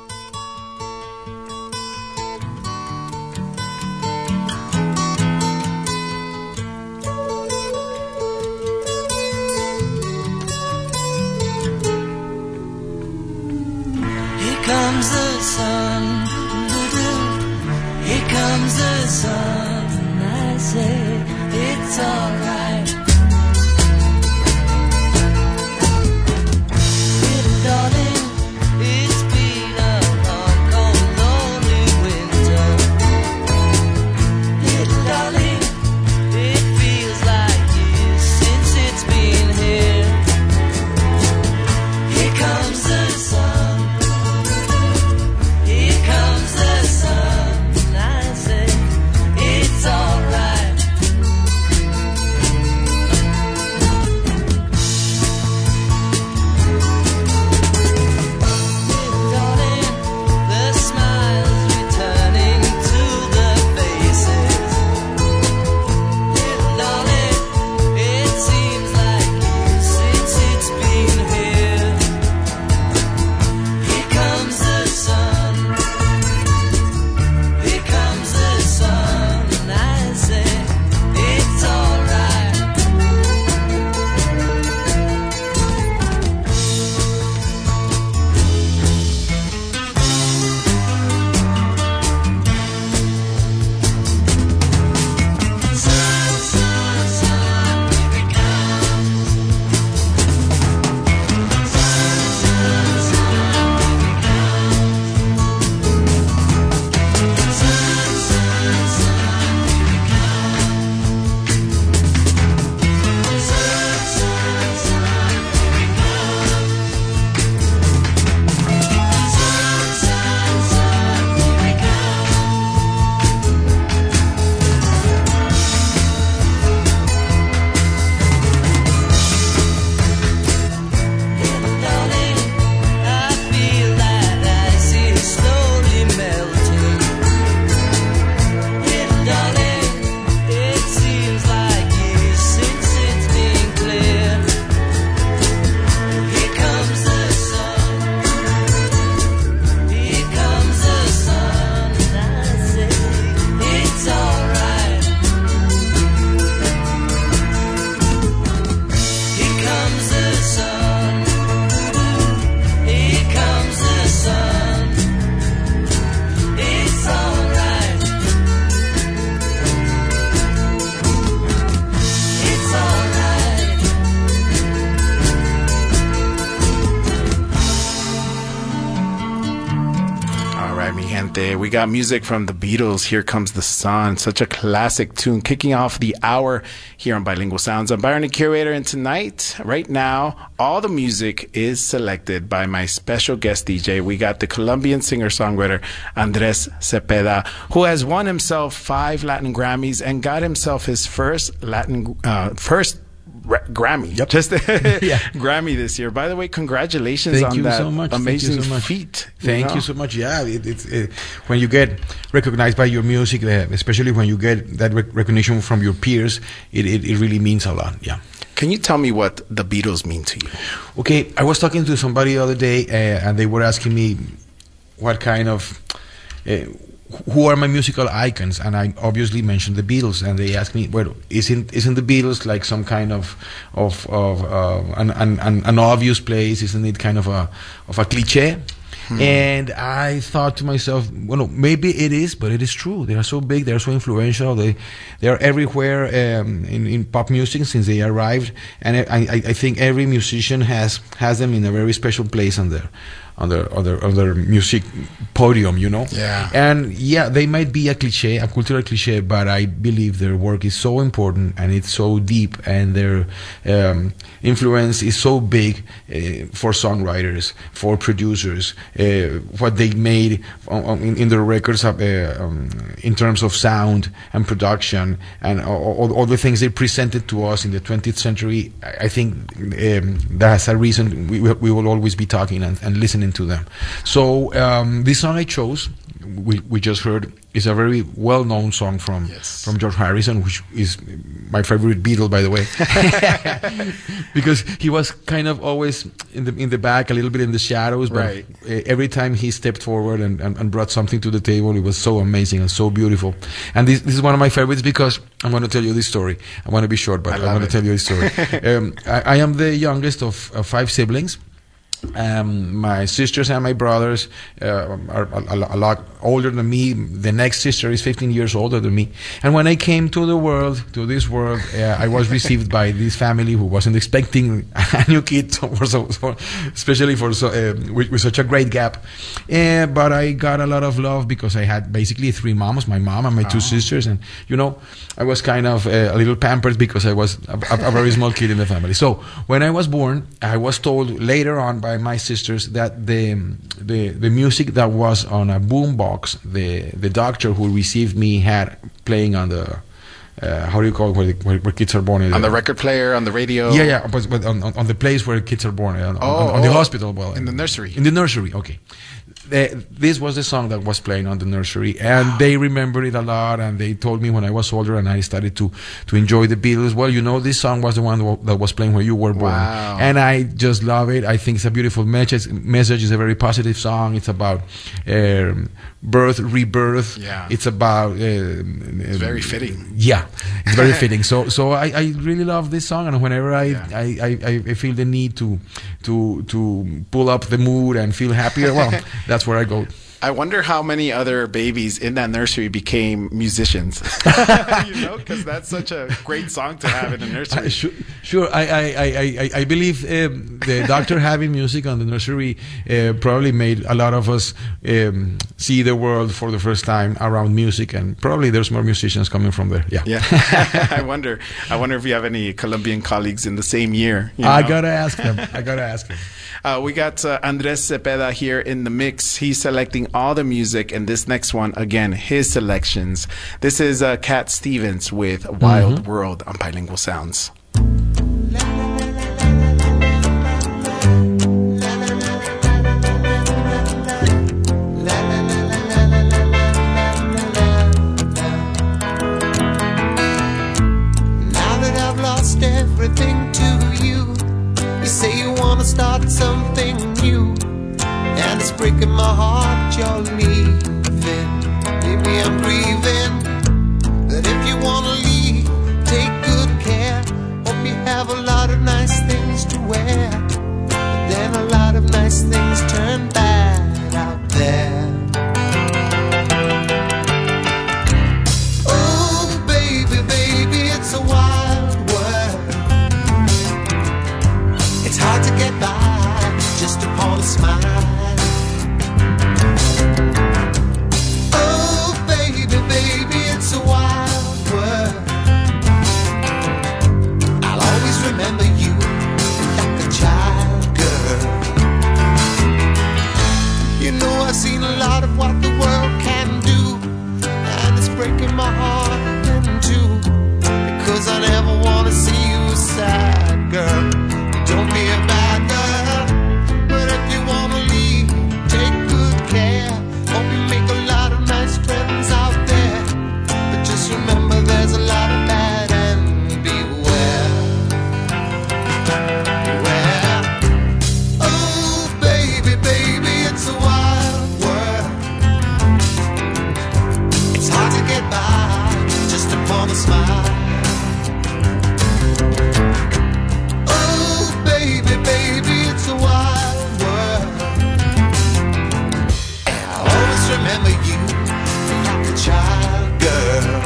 Comes the sun, here comes the sun, and I say it's alright. Little darling, it's been a long, cold, lonely winter. Little darling, it feels like years since it's been here. Here comes the sun. We got music from the Beatles. Here Comes the Sun. Such a classic tune. Kicking off the hour here on Bilingual Sounds. I'm Byron, the curator, and tonight, right now, all the music is selected by my special guest D J. We got the Colombian singer-songwriter Andres Cepeda, who has won himself five Latin Grammys and got himself his first Latin, uh, first Ra- Grammy. Yep. Just yeah. Grammy this year. By the way, congratulations Thank on you that so much. amazing Thank you so much. feat. Thank you, know? you so much. Yeah, it, it's it, when you get recognized by your music, uh, especially when you get that rec- recognition from your peers, it, it, it really means a lot. Yeah. Can you tell me what the Beatles mean to you? Okay, I was talking to somebody the other day, uh, and they were asking me what kind of... Uh, who are my musical icons, and I obviously mentioned the Beatles, and they asked me, well, isn't isn't the Beatles like some kind of of, of uh, an, an, an obvious place? Isn't it kind of a of a cliche? Hmm. And I thought to myself, well, no, maybe it is, but it is true. They are so big, they are so influential, they they are everywhere um, in, in pop music since they arrived, and I, I, I think every musician has has them in a very special place on there. On their, on, their, on their music podium, you know? Yeah. And yeah, they might be a cliche, a cultural cliche, but I believe their work is so important and it's so deep, and their um, influence is so big uh, for songwriters, for producers, uh, what they made on, on, in, in their records uh, um, in terms of sound and production, and all, all the things they presented to us in the twentieth century. I think um, that's a reason we, we will always be talking and, and listening listening to them. So um, this song I chose, we we just heard, is a very well-known song from Yes. from George Harrison, which is my favorite Beatle, by the way, because he was kind of always in the in the back, a little bit in the shadows, but Right. uh, every time he stepped forward and, and, and brought something to the table, it was so amazing and so beautiful. And this this is one of my favorites because I'm going to tell you this story. I want to be short, but I I'm love going to it. tell you this story. um, I, I am the youngest of, of five siblings. Um, my sisters and my brothers uh, are a, a, a lot older than me. The next sister is fifteen years older than me. And when I came to the world, to this world, uh, I was received by this family who wasn't expecting a new kid, for so, for, especially for so, uh, with, with such a great gap. Uh, but I got a lot of love because I had basically three moms, my mom and my two sisters. And, you know, I was kind of uh, a little pampered because I was a, a, a very small kid in the family. So when I was born, I was told later on by my sisters that the the the music that was on a boom box, the the doctor who received me had playing on the uh, how do you call it, where, the, where, where kids are born? On the record player, on the radio. Yeah, yeah, but, but on, on the place where kids are born, on, Oh, on, on the oh, hospital, well, in the nursery. in the nursery. Okay. The, this was the song that was playing on the nursery, and wow. They remembered it a lot, and they told me when I was older and I started to, to enjoy the Beatles, well, you know, this song was the one that was playing where you were born. Wow. And I just love it. I think it's a beautiful message. Message is a very positive song. It's about um, birth, rebirth. Yeah. It's about... Uh, it's very fitting. Yeah, it's very fitting. So so I, I really love this song, and whenever I, Yeah. I, I, I feel the need to, to, to pull up the mood and feel happier, well, that's where I go. I wonder how many other babies in that nursery became musicians. You know, because that's such a great song to have in a nursery. Uh, sure, sure. I, I, I, I, I believe um, the doctor having music on the nursery uh, probably made a lot of us um, see the world for the first time around music, and probably there's more musicians coming from there. Yeah. Yeah. I wonder. I wonder if you have any Colombian colleagues in the same year. You know? I gotta ask them. I gotta ask them. Uh, we got uh, Andres Cepeda here in the mix. He's selecting all the music, and this next one, again, his selections. This is uh, Cat Stevens with Wild Mm-hmm. World on Bilingual Sounds. Now that I've lost everything to you, you say you wanna start something new, and it's breaking my heart you're leaving. Maybe I'm grieving, but if you wanna leave, take good care. Hope you have a lot of nice things to wear, but then a lot of nice things turn bad out there. Oh baby, baby, it's a wild world. It's hard to get by just upon a smile. Oh baby, baby, it's a wild world. I'll always remember you like a child girl. You know I've seen a lot of what the world can do, and it's breaking my heart in two, because I never wanna see you sad, girl. Don't be a bad girl, but if you wanna leave, take good care. Hope you make a lot of nice friends out there, but just remember there's a lot of bad, and beware. Beware. Oh baby, baby, it's a wild world. It's hard to get by just upon a smile. Oh baby, baby, it's a wild world. And I'll always remember you like a child girl.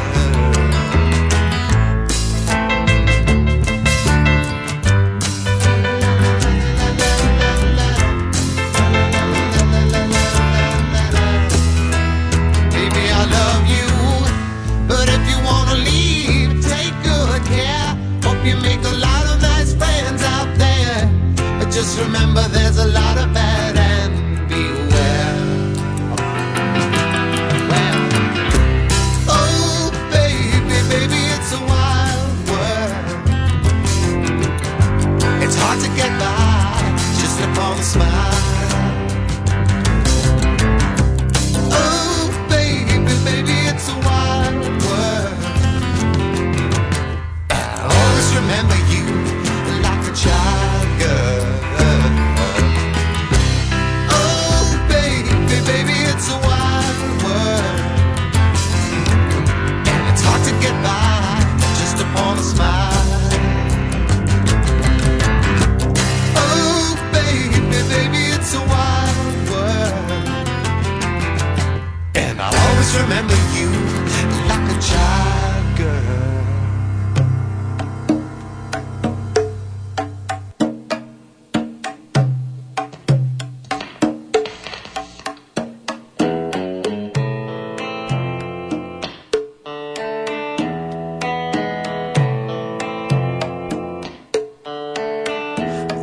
Baby, I love you, but if you wanna leave, take good care. Hope you make a lot of nice friends out there, but just remember there's a lot of bad, and beware. Well, oh baby, baby, it's a wild world. It's hard to get by just upon a smile.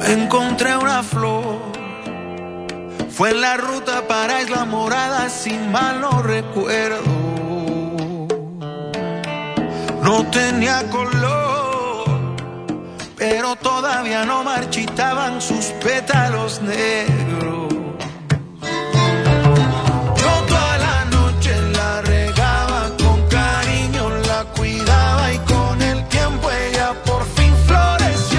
Encontré una flor, fue en la ruta para Isla Morada, si mal no recuerdo. No tenía color, pero todavía no marchitaban sus pétalos negros. Yo toda la noche la regaba con cariño, la cuidaba y con el tiempo ella por fin floreció.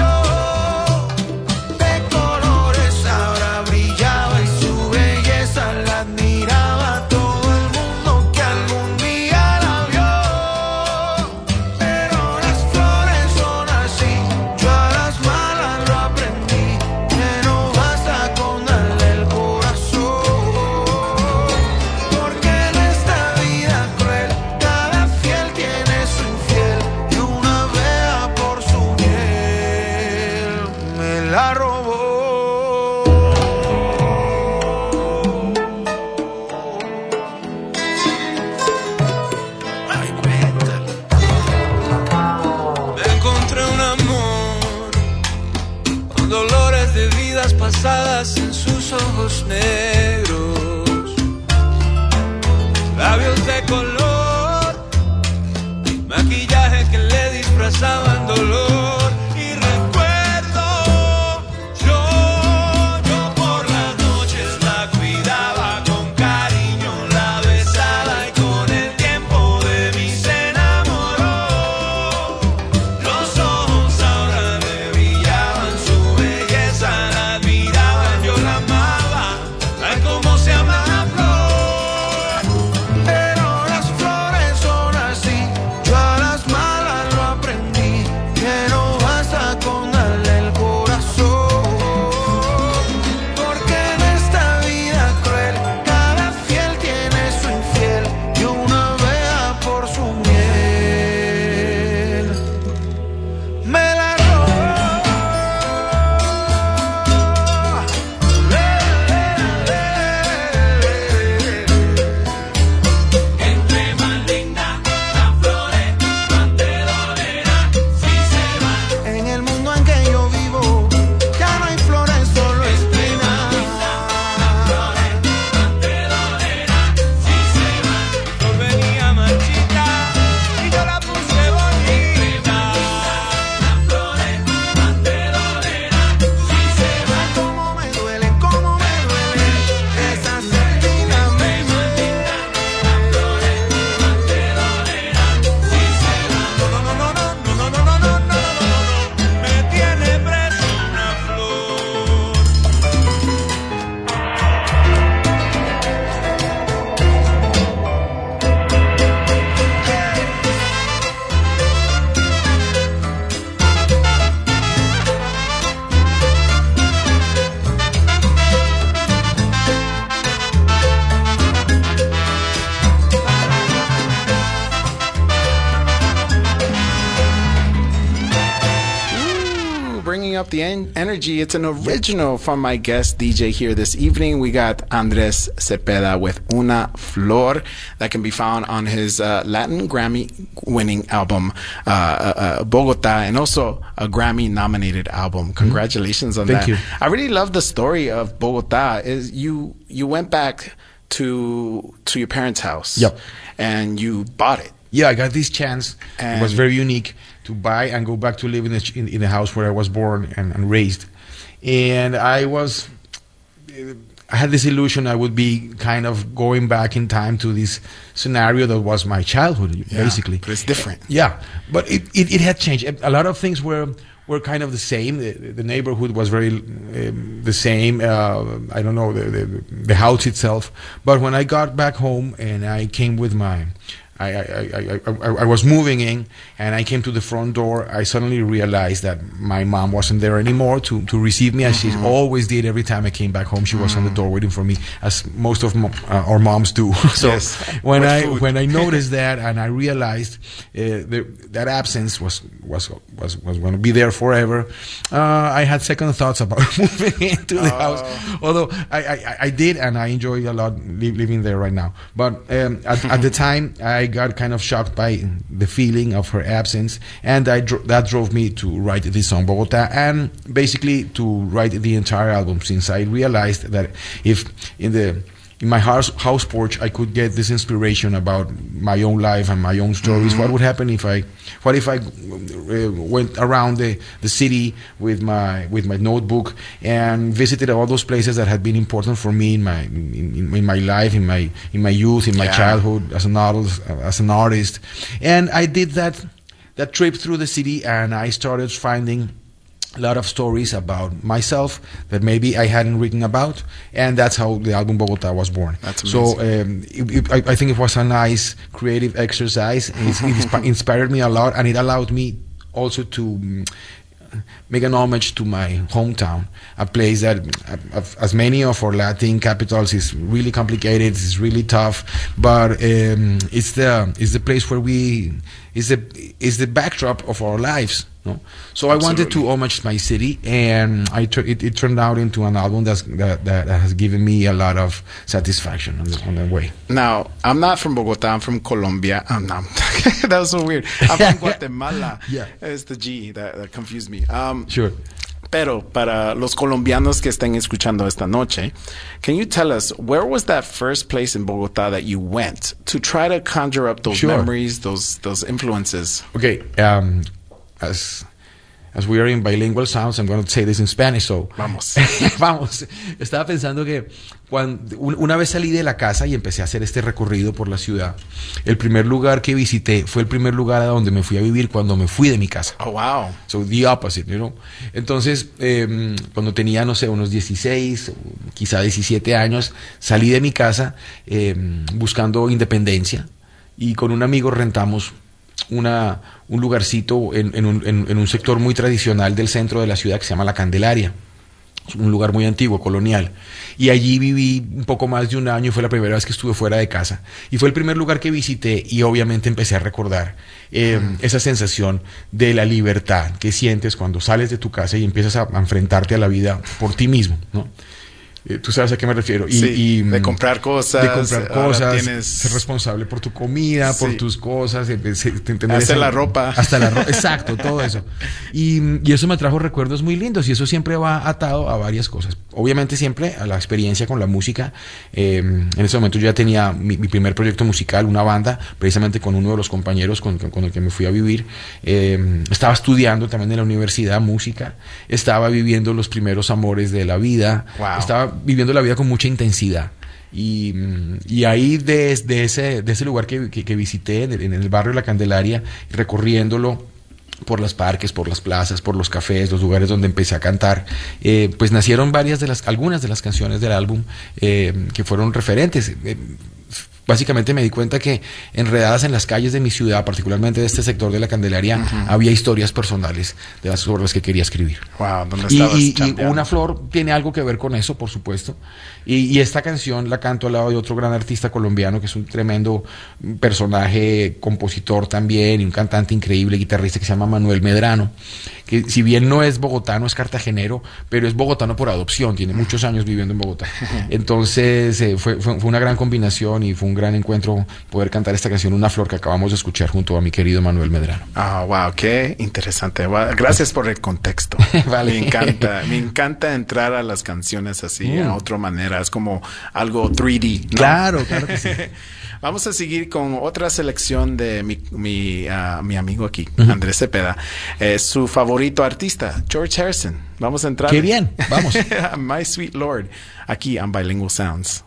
En sus ojos negros, labios de color, maquillaje que le disfrazaban dolor. Y recuerdo, yo, yo por las noches la cuidaba con cariño, la besaba y con el tiempo de mí se enamoró. Los ojos ahora me brillaban, su belleza la admiraba. Yo la amaba, ay cómo se ama la flor. Pero las flores son así, yo a las malas lo aprendí, que no basta con darle el corazón. Porque en esta vida cruel, cada fiel tiene su infiel y una abeja por su miel. Me la robó. Entre más linda las flores, más te dolerá si se van. En el mundo en que yo vivo, ya no hay flores, solo espinas. Las flores, más te dolerá si se van. Yo venía marchita y yo la puse bonita. Las flores, más te dolerá si se van. Cómo me duele, cómo me duele esas espinas, me maldita. Las flores, más te dolerá si se van. No, no, no, no, no, no, no, no, no, no, no, no, me tiene preso una flor. Ooh, bringing up the en- energy. It's an original from my guest D J here this evening. We got Andres Cepeda with Una Flor that can be found on his uh, Latin Grammy-winning album, uh, uh, uh, Bogota, and also a Grammy-nominated album. Congratulations on Thank that. you. I really love the story of Bogota. Is you you went back to to your parents' house, Yep. and you bought it. Yeah, I got this chance. It was And- very unique to buy and go back to live in the, ch- in, in the house where I was born and, and raised. And I was, I had this illusion I would be kind of going back in time to this scenario that was my childhood, Yeah, basically. but it's different. Yeah, but it, it, it had changed. A lot of things were were kind of the same. The, the neighborhood was very um, the same. Uh, I don't know, the, the the house itself. But when I got back home and I came with my I, I, I, I, I was moving in, and I came to the front door. I suddenly realized that my mom wasn't there anymore to, to receive me, as Mm-hmm. she always did every time I came back home. She was on the door waiting for me, as most of mo- uh, our moms do. So Yes. when With I food. when I noticed that, and I realized uh, the, that absence was was was, was going to be there forever, uh, I had second thoughts about moving into the Oh. house. Although I, I, I did, and I enjoy a lot li- living there right now. But um, at, at the time, I I got kind of shocked by the feeling of her absence, and I dro- that drove me to write this song, Bogota, and basically to write the entire album, since I realized that if in the in my house, house porch I could get this inspiration about my own life and my own stories. Mm-hmm. What would happen if I, what if I uh, went around the, the city with my with my notebook and visited all those places that had been important for me in my in, in my life, in my in my youth, in my yeah. childhood as an artist, as an artist, and I did that that trip through the city, and I started finding a lot of stories about myself that maybe I hadn't written about, and that's how the album Bogota was born. That's amazing. So um, it, it, I, I think it was a nice creative exercise. It, it inspired me a lot, and it allowed me also to um, make an homage to my hometown, a place that, uh, as many of our Latin capitals, is really complicated, it's really tough, but um, it's the it's the place where we is the is the backdrop of our lives. No? So Absolutely. I wanted to homage my city, and I tur- it, it turned out into an album that's, that, that has given me a lot of satisfaction on the, on the way. Now, I'm not from Bogota, I'm from Colombia. Oh, no, that was so weird. I'm from Guatemala. Yeah. It's the G that, that confused me. Um, sure. Pero para los colombianos que estén escuchando esta noche, can you tell us, where was that first place in Bogota that you went to try to conjure up those sure. memories, those those influences? Okay, um, as as we are in bilingual sounds, I'm going to say this in Spanish, so vamos. Vamos. Estaba pensando que cuando una vez salí de la casa y empecé a hacer este recorrido por la ciudad, el primer lugar que visité fue el primer lugar a donde me fui a vivir cuando me fui de mi casa. Oh, wow. So the opposite, you know. Entonces, eh, cuando tenía, no sé, unos dieciséis, quizá diecisiete años, salí de mi casa eh, buscando independencia, y con un amigo rentamos una un lugarcito en, en, un, en, en un sector muy tradicional del centro de la ciudad que se llama La Candelaria, un lugar muy antiguo, colonial, y allí viví un poco más de un año. Fue la primera vez que estuve fuera de casa y fue el primer lugar que visité, y obviamente empecé a recordar eh, mm. esa sensación de la libertad que sientes cuando sales de tu casa y empiezas a, a enfrentarte a la vida por ti mismo, ¿no? Tú sabes a qué me refiero. Y, sí, y, de comprar cosas. De comprar cosas, tienes... ser responsable por tu comida, sí. por tus cosas. Hasta esa, la ropa. Hasta la ropa, exacto, todo eso. Y, y eso me trajo recuerdos muy lindos, y eso siempre va atado a varias cosas. Obviamente siempre a la experiencia con la música. Eh, en ese momento yo ya tenía mi, mi primer proyecto musical, una banda, precisamente con uno de los compañeros con, con el que me fui a vivir. Eh, estaba estudiando también en la universidad música. Estaba viviendo los primeros amores de la vida. Wow. Estaba viviendo la vida con mucha intensidad, y, y ahí desde de ese, de ese lugar que, que, que visité en el, en el barrio de La Candelaria, recorriéndolo por los parques, por las plazas, por los cafés, los lugares donde empecé a cantar, eh, pues nacieron varias de las, algunas de las canciones del álbum eh, que fueron referentes. Eh, Básicamente me di cuenta que enredadas en las calles de mi ciudad, particularmente de este sector de La Candelaria, uh-huh. había historias personales de las sobre las que quería escribir. Wow, ¿dónde y, estabas y, y chambeando? Una flor tiene algo que ver con eso, por supuesto. Y, y esta canción la canto al lado de otro gran artista colombiano, que es un tremendo personaje, compositor también, y un cantante increíble, guitarrista, que se llama Manuel Medrano, que si bien no es bogotano, es cartagenero, pero es bogotano por adopción, tiene muchos años viviendo en Bogotá. Entonces eh, fue, fue, fue una gran combinación, y fue un gran encuentro poder cantar esta canción, Una Flor, que acabamos de escuchar junto a mi querido Manuel Medrano. Ah, oh, wow, qué interesante. Gracias por el contexto. Vale. Me encanta, me encanta entrar a las canciones así, mm. a otra manera. Es como algo tres D, ¿no? Claro, claro que sí. Vamos a seguir con otra selección de mi, mi, uh, mi amigo aquí, uh-huh. Andrés Cepeda. Eh, su favorito artista, George Harrison. Vamos a entrar. ¡Qué bien! Vamos. My Sweet Lord, aquí en Bilingual Sounds.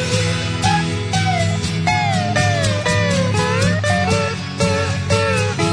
Thank you.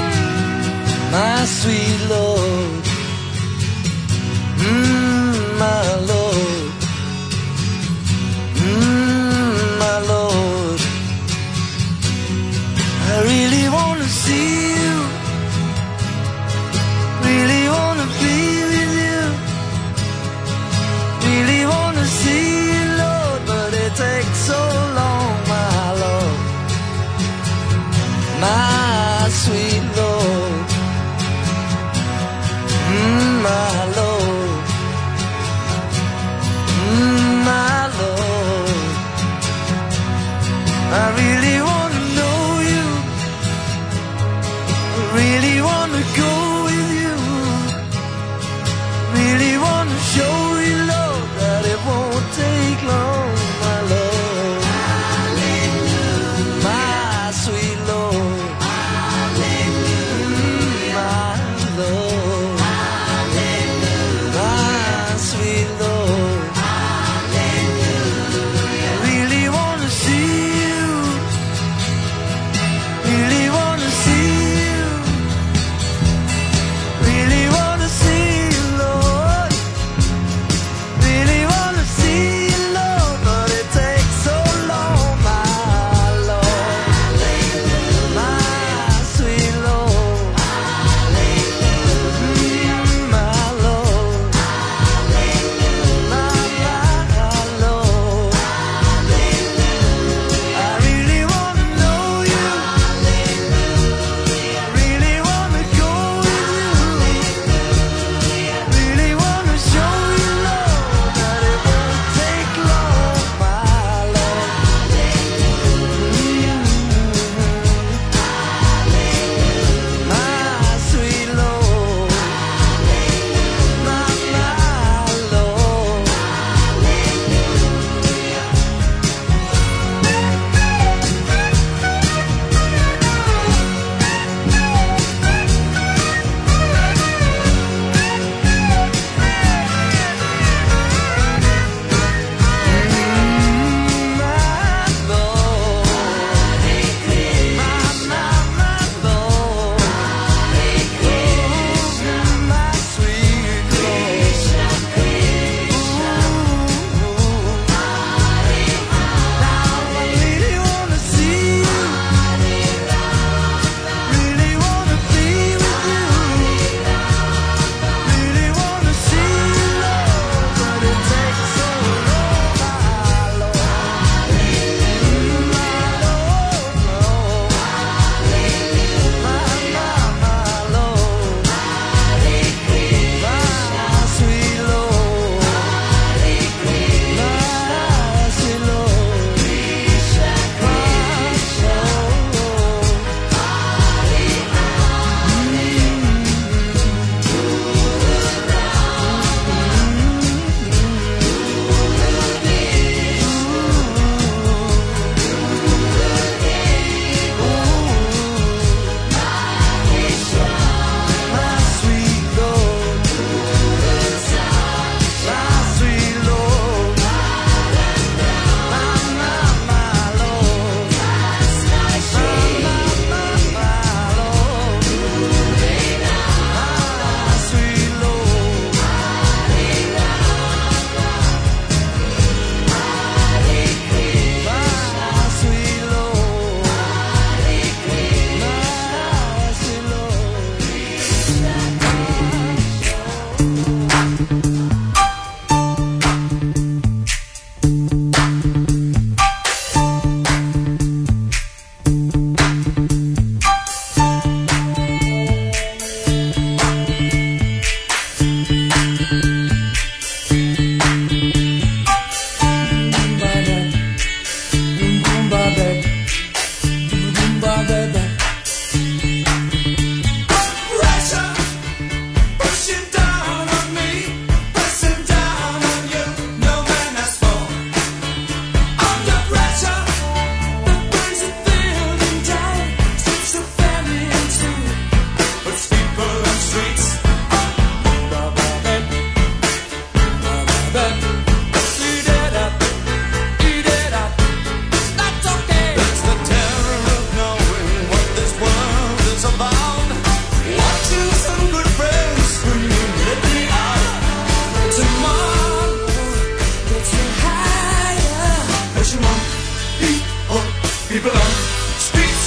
People on streets.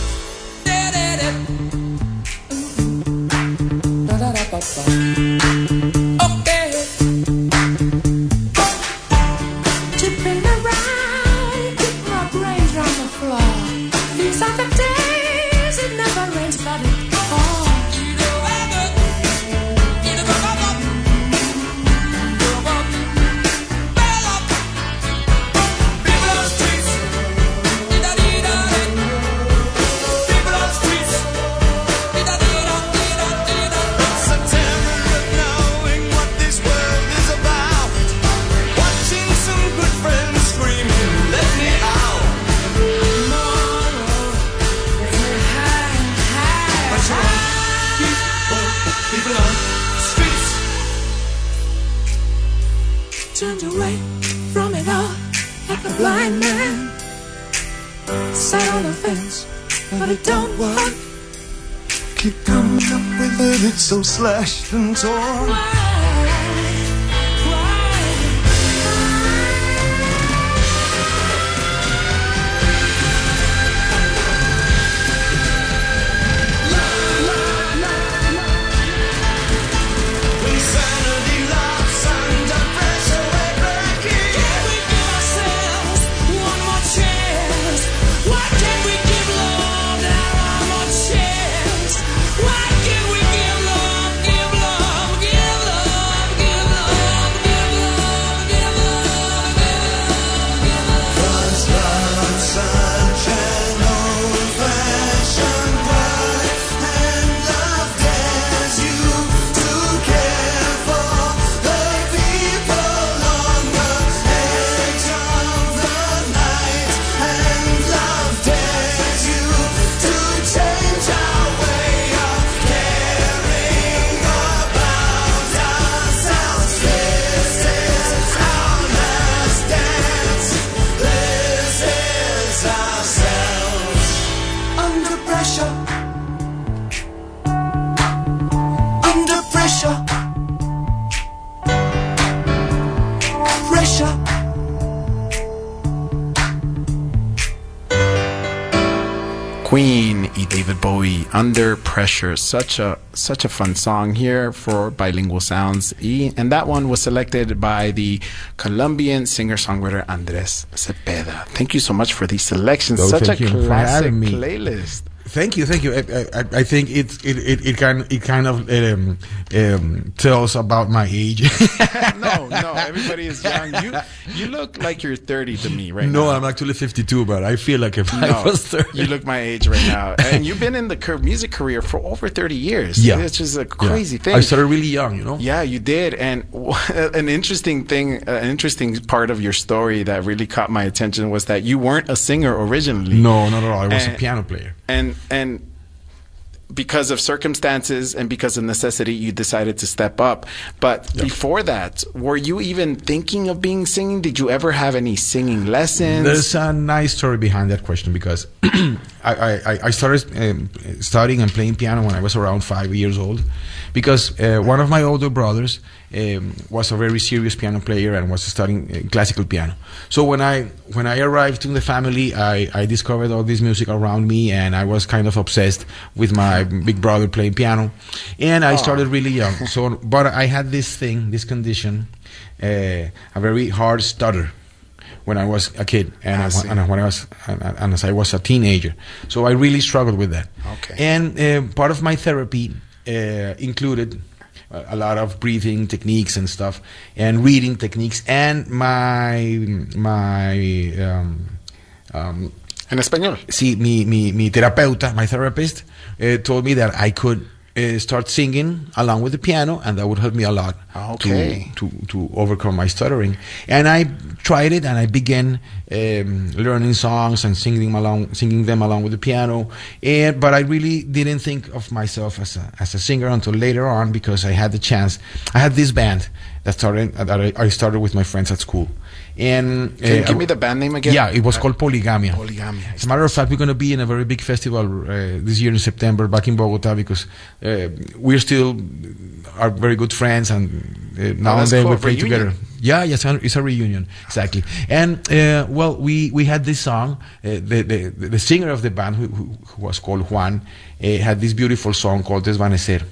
Okay. Tipping around, keep rock rains round the floor. These are the days it never rains, but it falls. Turned away from it all like a blind man. Sat on the fence, but it don't work. Keep coming up with it, it's so slashed and torn. Insanity loves under pressure, we're breaking. Can we give ourselves one more chance? Why can't we give love now one more chance? Why can't we give love, give love, give love, give love, give love, give love, give love? First love, sunshine, old-fashioned pride, and love dares you to care for the people on the edge of the night, and love dares you to change our way of caring about ourselves. This is our last dance. This is ourselves. Under pressure. Under pressure. Pressure. Queen y David Bowie, Under Pressure. Such a such a fun song here for Bilingual Sounds. Y, and that one was selected by the Colombian singer-songwriter Andres Cepeda. Thank you so much for these selections. Oh, Such a thank you for classic having me. playlist. Thank you, thank you. I, I, I think it it, it, it kind it kind of um, um, tells about my age. no, no, everybody is young. You you look like you're thirty to me right no, now. I'm actually fifty-two, but I feel like if No, I was thirty. you look my age right now, and you've been in the cur- music career for over thirty years. Yeah, It's just a crazy Yeah. thing. I started really young, you know. Yeah, you did. And an interesting thing, uh, an interesting part of your story that really caught my attention was that you weren't a singer originally. No, not at all. I was And- a piano player. And and because of circumstances and because of necessity, you decided to step up. But before that, were you even thinking of being singing? Did you ever have any singing lessons? There's a nice story behind that question because I, I, I started um, studying and playing piano when I was around five years old because uh, one of my older brothers um, was a very serious piano player and was studying uh, classical piano. So when I when I arrived in the family, I, I discovered all this music around me and I was kind of obsessed with my big brother playing piano. And I started really young. So, but I had this thing, this condition, uh, a very hard stutter when I was a kid and, I I, see. and when I was and, and as I was a teenager. So I really struggled with that. Okay. And uh, part of my therapy uh, included a, a lot of breathing techniques and stuff, and reading techniques, and my my um, um, en español. Sí, mi mi mi terapeuta, my therapist, uh, told me that I could uh, start singing along with the piano, and that would help me a lot Okay. to, to to overcome my stuttering. And I tried it, and I began um, learning songs and singing along, singing them along with the piano. And but I really didn't think of myself as a as a singer until later on, because I had the chance. I had this band that started that I, I started with my friends at school. And Can you uh, give me the band name again? Yeah, it was called Poligamia. Poligamia. As a matter of fact, we're going to be in a very big festival uh, this year in September back in Bogota, because uh, we're still are very good friends, and uh, now Oh, and that's then cool. we play Reunion. together. Yeah, yes, it's a reunion, exactly. And uh, well, we, we had this song. Uh, the, the the singer of the band, who, who, who was called Juan, uh, had this beautiful song called Desvanecer,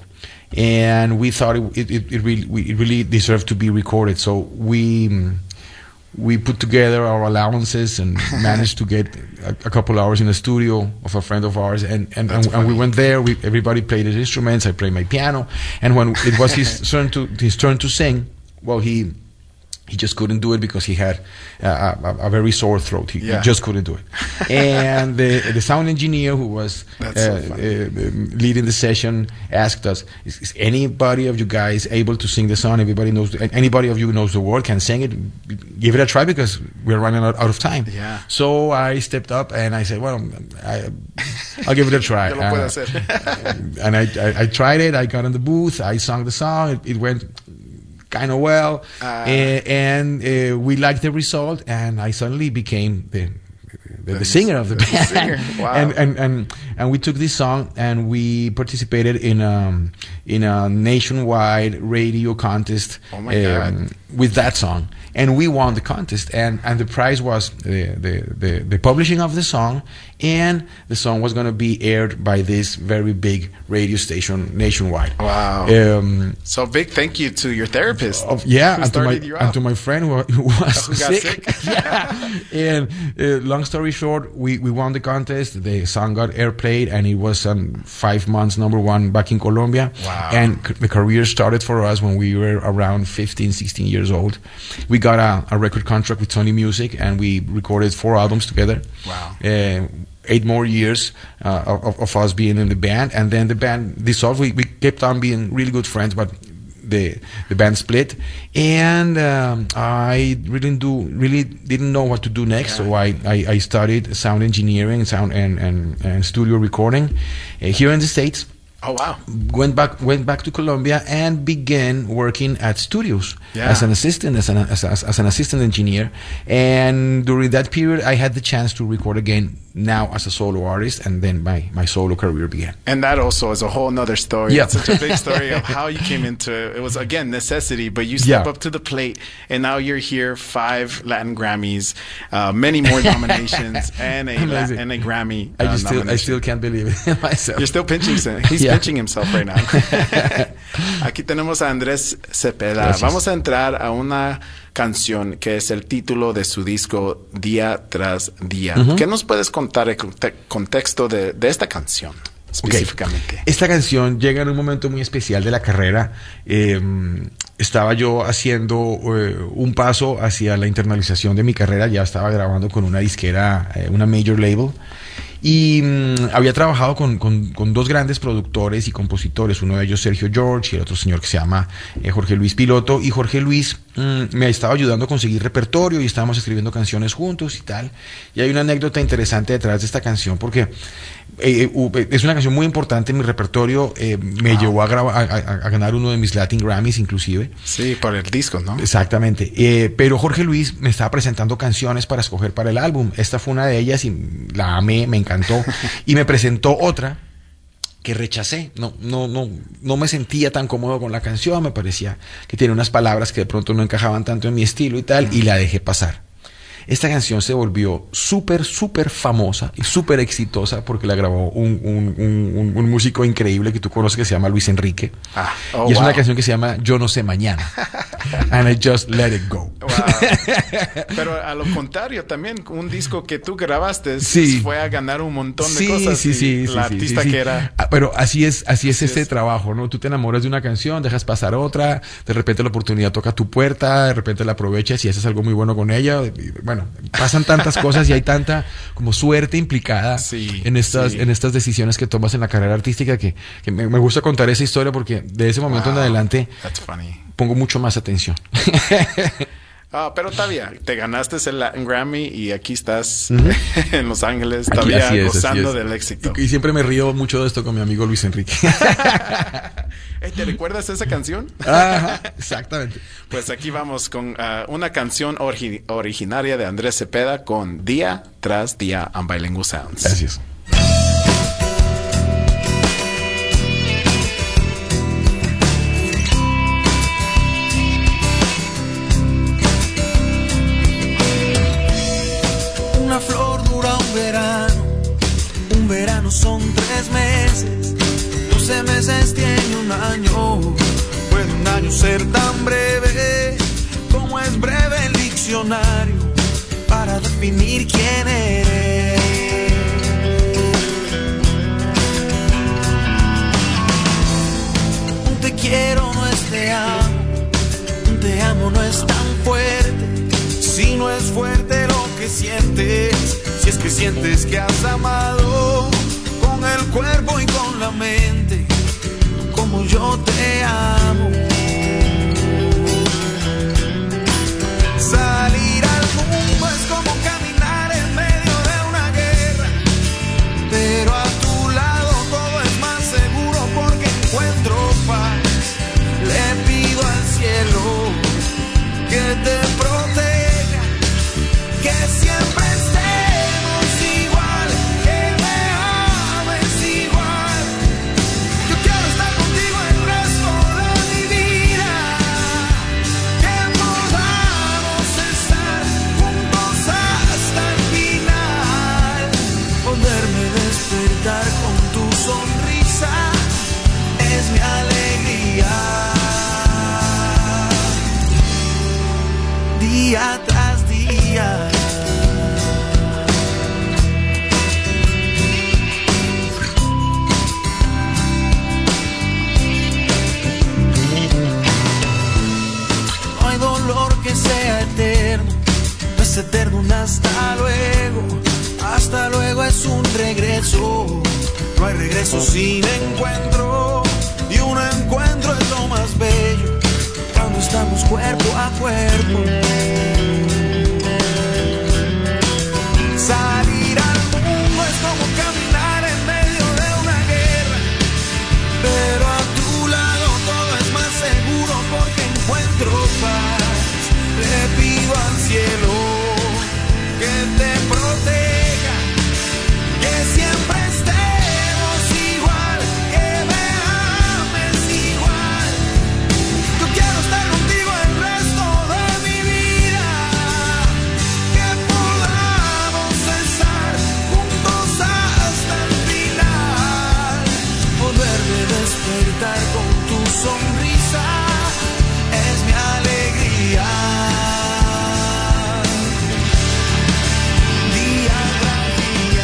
and we thought it it, it really it really deserved to be recorded. So we. Um, We put together our allowances and managed to get a, a couple hours in the studio of a friend of ours, and and, and, and we went there. We, everybody played his instruments. I played my piano, and when it was his turn to his turn to sing, well, he he just couldn't do it because he had uh, a, a very sore throat. He, Yeah. he just couldn't do it. And the the sound engineer who was uh, That's so funny. uh, leading the session asked us, is, is anybody of you guys able to sing the song? Everybody knows, anybody of you who knows the word can sing it. Give it a try because we're running out, out of time. Yeah. So I stepped up and I said, well, I, I'll give it a try. Yo lo puedo Uh, hacer. and I, I, I tried it. I got in the booth. I sang the song. It, it went kind of well. Ah. Uh, and uh, we liked the result. And I suddenly became the the, the singer of the, the band. singer. Wow. And, and and and we took this song and we participated in um in a nationwide radio contest. Oh my God. With that song, and we won the contest, and and the prize was the the the, the publishing of the song, and the song was going to be aired by this very big radio station nationwide. Wow. Um, So big thank you to your therapist. of, yeah, who and to my started you and out. to my friend who, who was Who got sick. sick. Yeah, and uh, long story short, we, we won the contest. The song got airplayed, and it was um, five months number one back in Colombia. Wow. And c- the career started for us when we were around fifteen, sixteen years old. We got a, a record contract with Sony Music, and we recorded four albums together. Wow. Uh, eight more years uh, of, of us being in the band, and then the band dissolved. We, we kept on being really good friends, but the the band split, and um, I really do really didn't know what to do next. So I, I, I studied sound engineering, sound and and, and studio recording uh, here in the States. Oh wow. Went back went back to Colombia and began working at studios Yeah. as an assistant as an as, as, as an assistant engineer. And during that period, I had the chance to record again, now as a solo artist, and then my, my solo career began. And that also is a whole nother story. Yeah. It's such a big story of how you came into it. It was, again, necessity, but you step Yeah. up to the plate, and now you're here, five Latin Grammys, uh, many more nominations, and a, La- Amazing. and a Grammy I uh, just still I nomination. still can't believe it myself. You're still pinching him. He's Yeah. pinching himself right now. Aquí tenemos a Andrés Cepeda. Gracias. Vamos a entrar a una canción que es el título de su disco Día tras Día. Ujú. ¿Qué nos puedes contar el conte- contexto de, de esta canción específicamente? Ok. Esta canción llega en un momento muy especial de la carrera. Eh, estaba yo haciendo eh, un paso hacia la internalización de mi carrera. Ya estaba grabando con una disquera, eh, una major label. Y mm, había trabajado con, con, con dos grandes productores y compositores, uno de ellos Sergio George y el otro señor que se llama eh, Jorge Luis Piloto. Y Jorge Luis mm, me estaba ayudando a conseguir repertorio y estábamos escribiendo canciones juntos y tal. Y hay una anécdota interesante detrás de esta canción porque eh, eh, es una canción muy importante en mi repertorio. Eh, me Wow. llevó a, graba- a, a- a ganar uno de mis Latin Grammys inclusive. Sí, por el disco, ¿no? Exactamente. Eh, pero Jorge Luis me estaba presentando canciones para escoger para el álbum. Esta fue una de ellas y la amé, me encantó. Y me presentó otra que rechacé. No, no, no, no me sentía tan cómodo con la canción. Me parecía que tiene unas palabras que de pronto no encajaban tanto en mi estilo y tal, y la dejé pasar. Esta canción se volvió súper, súper famosa y súper exitosa porque la grabó un, un, un, un- un músico increíble que tú conoces que se llama Luis Enrique. Ah, oh, y es wow. una canción que se llama Yo no sé mañana. And I just let it go. Wow. Pero a lo contrario, también un disco que tú grabaste Sí. fue a ganar un montón de Sí, cosas. sí, y sí, la sí, sí, artista sí, sí. que era. Ah, pero así es, así es Así este es. trabajo, ¿no? Tú te enamoras de una canción, dejas pasar otra, de repente la oportunidad toca a tu puerta, de repente la aprovechas y haces algo muy bueno con ella. Y, bueno, pasan tantas cosas y hay tanta como suerte implicada Sí, en estas, sí. en estas decisiones que tomas en la carrera artística que, que me, me gusta contar esa historia porque de ese momento en Wow, adelante That's funny. pongo mucho más atención. Ah, pero todavía, te ganaste el Latin Grammy y aquí estás Ujú. en Los Ángeles, Aquí, todavía así es, así gozando es. del éxito. Y, y siempre me río mucho de esto con mi amigo Luis Enrique. Eh, ¿Te recuerdas esa canción? Ajá, exactamente. Pues aquí vamos con ah, una canción origi- originaria de Andrés Cepeda con Día tras Día on Bilingual Sounds. Gracias. verano son tres meses, doce meses tiene un año. Puede un año ser tan breve como es breve el diccionario para definir quién eres. Un te quiero no es te amo, un te amo no es tan fuerte. Si no es fuerte lo que sientes, si es que sientes que has amado con el cuerpo y con la mente, como yo te amo. Salir al mundo es como caminar en medio de una guerra, pero a tu lado todo es más seguro porque encuentro paz. Le pido al cielo que te proteja, que siempre estemos igual, que me ames igual. Yo quiero estar contigo el resto de mi vida, que podamos estar juntos hasta el final, poderme despertar con tu sonrisa es mi alegría, día tras día. No hay dolor que sea eterno, no es eterno un hasta luego. Hasta luego es un regreso, no hay regreso sin encuentro, y un encuentro es lo más bello cuando estamos cuerpo a cuerpo. Salir al mundo es como caminar en medio de una guerra, pero a tu lado todo es más seguro porque encuentro paz. Le pido al cielo que te proteja, que siempre estemos igual, que me ames igual. Yo quiero estar contigo el resto de mi vida, que podamos estar juntos hasta el final, poderme despertar con tu sonrisa es mi alegría, día tras día.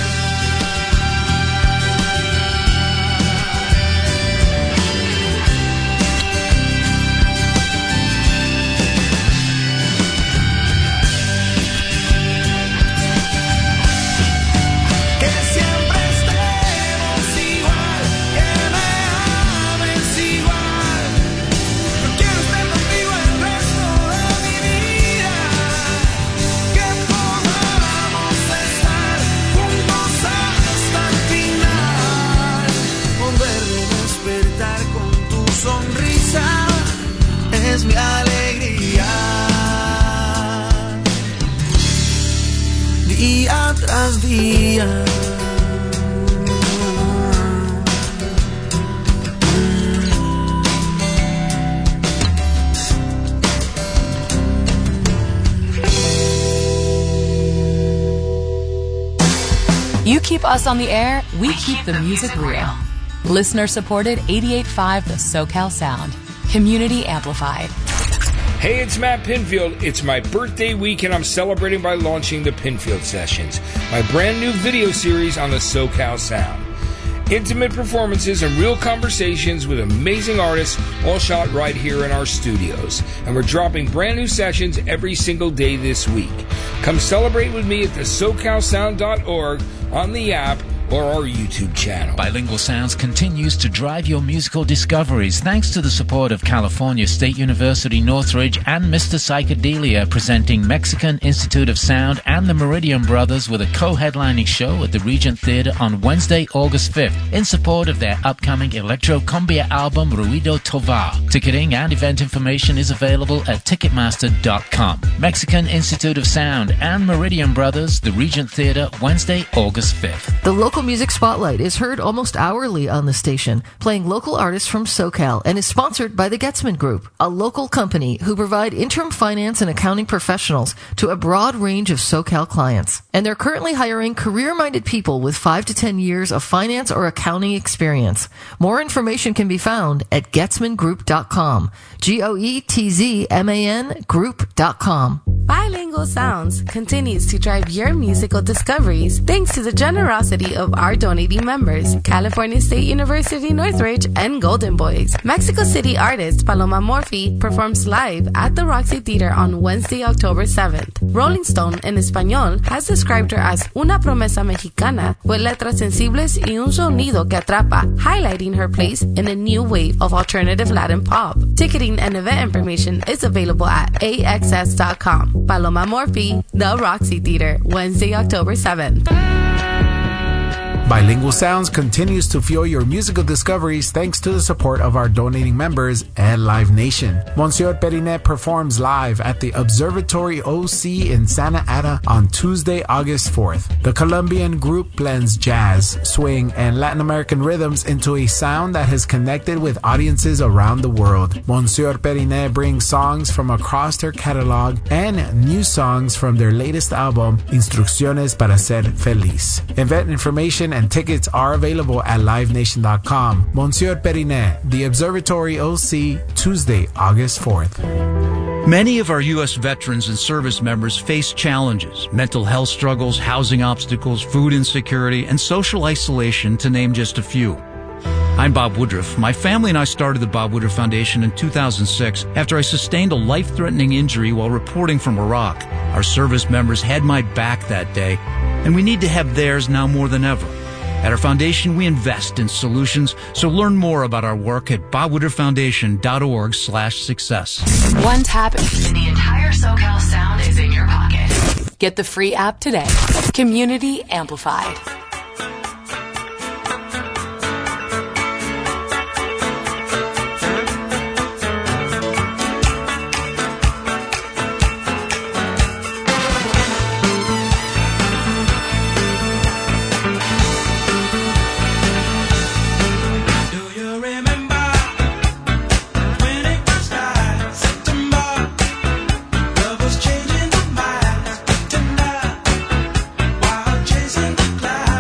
Que siempre estemos igual, que me ames igual. Yo quiero estar contigo el resto de mi vida, que podamos estar juntos hasta el final, poderme despertar con tu sonrisa es mi alegría, día tras día. You keep us on the air, we keep the music real. Listener supported eighty-eight point five The SoCal Sound. Community amplified. Hey, it's Matt Pinfield. It's my birthday week, and I'm celebrating by launching the Pinfield Sessions, my brand new video series on the SoCal Sound. Intimate performances and real conversations with amazing artists, all shot right here in our studios. And we're dropping brand new sessions every single day this week. Come celebrate with me at the socal sound dot org, on the app, or our YouTube channel. Bilingual Sounds continues to drive your musical discoveries thanks to the support of California State University Northridge and Mister Psychedelia, presenting Mexican Institute of Sound and the Meridian Brothers with a co-headlining show at the Regent Theater on Wednesday, August fifth, in support of their upcoming Electro Cumbia album Ruido Tovar. Ticketing and event information is available at ticketmaster dot com. Mexican Institute of Sound and Meridian Brothers, the Regent Theater, Wednesday, August fifth. The local Local Music Spotlight is heard almost hourly on the station, playing local artists from SoCal, and is sponsored by the Getzman Group, a local company who provide interim finance and accounting professionals to a broad range of SoCal clients. And they're currently hiring career-minded people with five to ten years of finance or accounting experience. More information can be found at getzman group dot com. G O E T Z M A N group dot com. Bilingual Sounds continues to drive your musical discoveries thanks to the generosity of our donating members, California State University Northridge and Golden Boys. Mexico City artist Paloma Morphy performs live at the Roxy Theater on Wednesday, October seventh. Rolling Stone en español has described her as una promesa mexicana with letras sensibles y un sonido que atrapa, highlighting her place in a new wave of alternative Latin pop. Ticketing and event information is available at A X S dot com. Paloma Morphy, The Roxy Theater, Wednesday, October seventh. Bilingual Sounds continues to fuel your musical discoveries thanks to the support of our donating members and Live Nation. Monsieur Perinet performs live at the Observatory O C in Santa Ana on Tuesday, August fourth. The Colombian group blends jazz, swing, and Latin American rhythms into a sound that has connected with audiences around the world. Monsieur Perinet brings songs from across their catalog and new songs from their latest album, Instrucciones para Ser Feliz. Event information and tickets are available at live nation dot com. Monsieur Perinet, the Observatory O C, Tuesday, August fourth. Many of our U S veterans and service members face challenges, mental health struggles, housing obstacles, food insecurity, and social isolation, to name just a few. I'm Bob Woodruff. My family and I started the Bob Woodruff Foundation in two thousand six after I sustained a life-threatening injury while reporting from Iraq. Our service members had my back that day, and we need to have theirs now more than ever. At our foundation, we invest in solutions, so learn more about our work at bob woodruff foundation dot org slash success. One tap and the entire SoCal sound is in your pocket. Get the free app today. Community Amplified. Changing the minds tonight while chasing the clouds.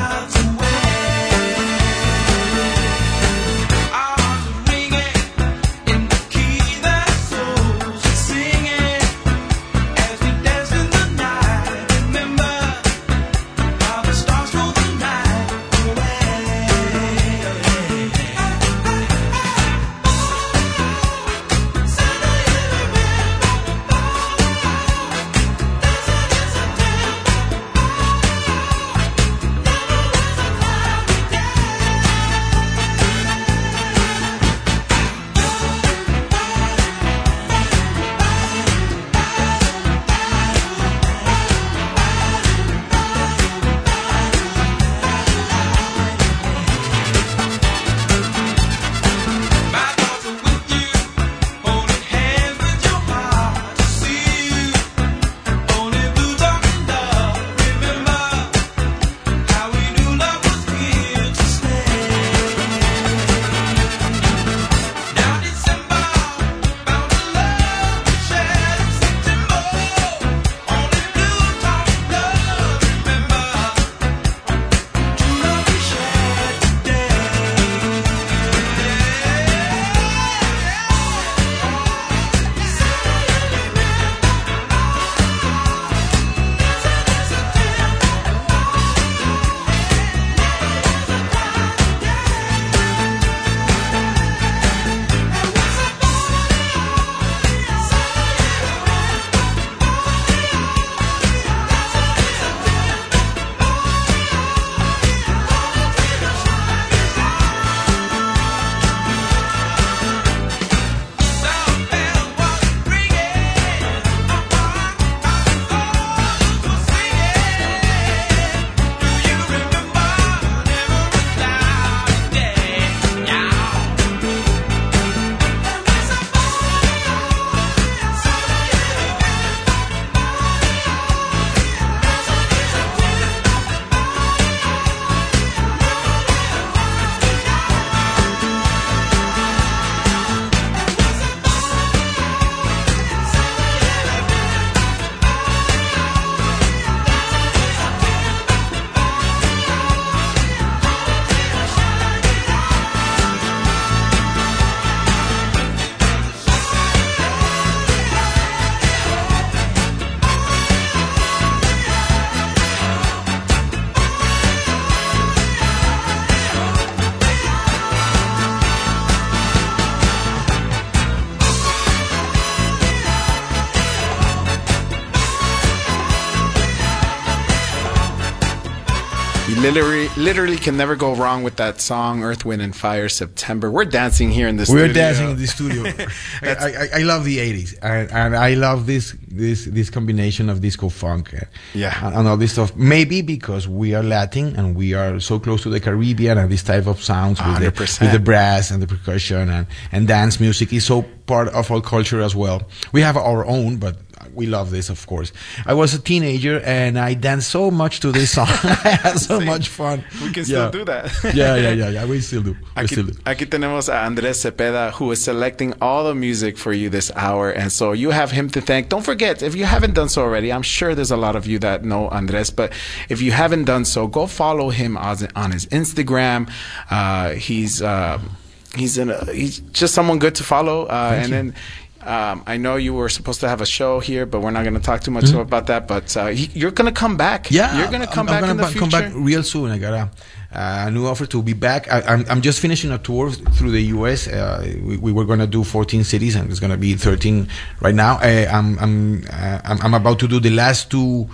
literally, literally can never go wrong with that song, Earth, Wind, and Fire, September. We're dancing here in the We're studio. dancing in the studio. I, I, I love the eighties, and, and I love this this this combination of disco funk, uh, yeah, and, and all this stuff. Maybe because we are Latin and we are so close to the Caribbean, and this type of sounds with the, with the brass and the percussion and, and dance music is so part of our culture as well. We have our own, but we love this, of course. I was a teenager and I danced so much to this song. I had so Sí. much fun. We can yeah. still do that. yeah, yeah, yeah, yeah. We still do. We Aquí, still do. aquí tenemos a Andres Cepeda, who is selecting all the music for you this hour, and so you have him to thank. Don't forget, if you haven't done so already, I'm sure there's a lot of you that know Andres, but if you haven't done so, go follow him on, on his Instagram. Uh, he's uh, he's in a, he's just someone good to follow, uh, and you. then. Um, I know you were supposed to have a show here, but we're not going to talk too much Mm-hmm. about that. But uh, he, you're going to come back. Yeah, you're going to come I'm, back I'm in the gonna future. come back real soon. I got a, a new offer to be back. I, I'm, I'm just finishing a tour through the U S. Uh, we, we were going to do fourteen cities, and it's going to be thirteen right now. Uh, I'm, I'm, uh, I'm, I'm about to do the last two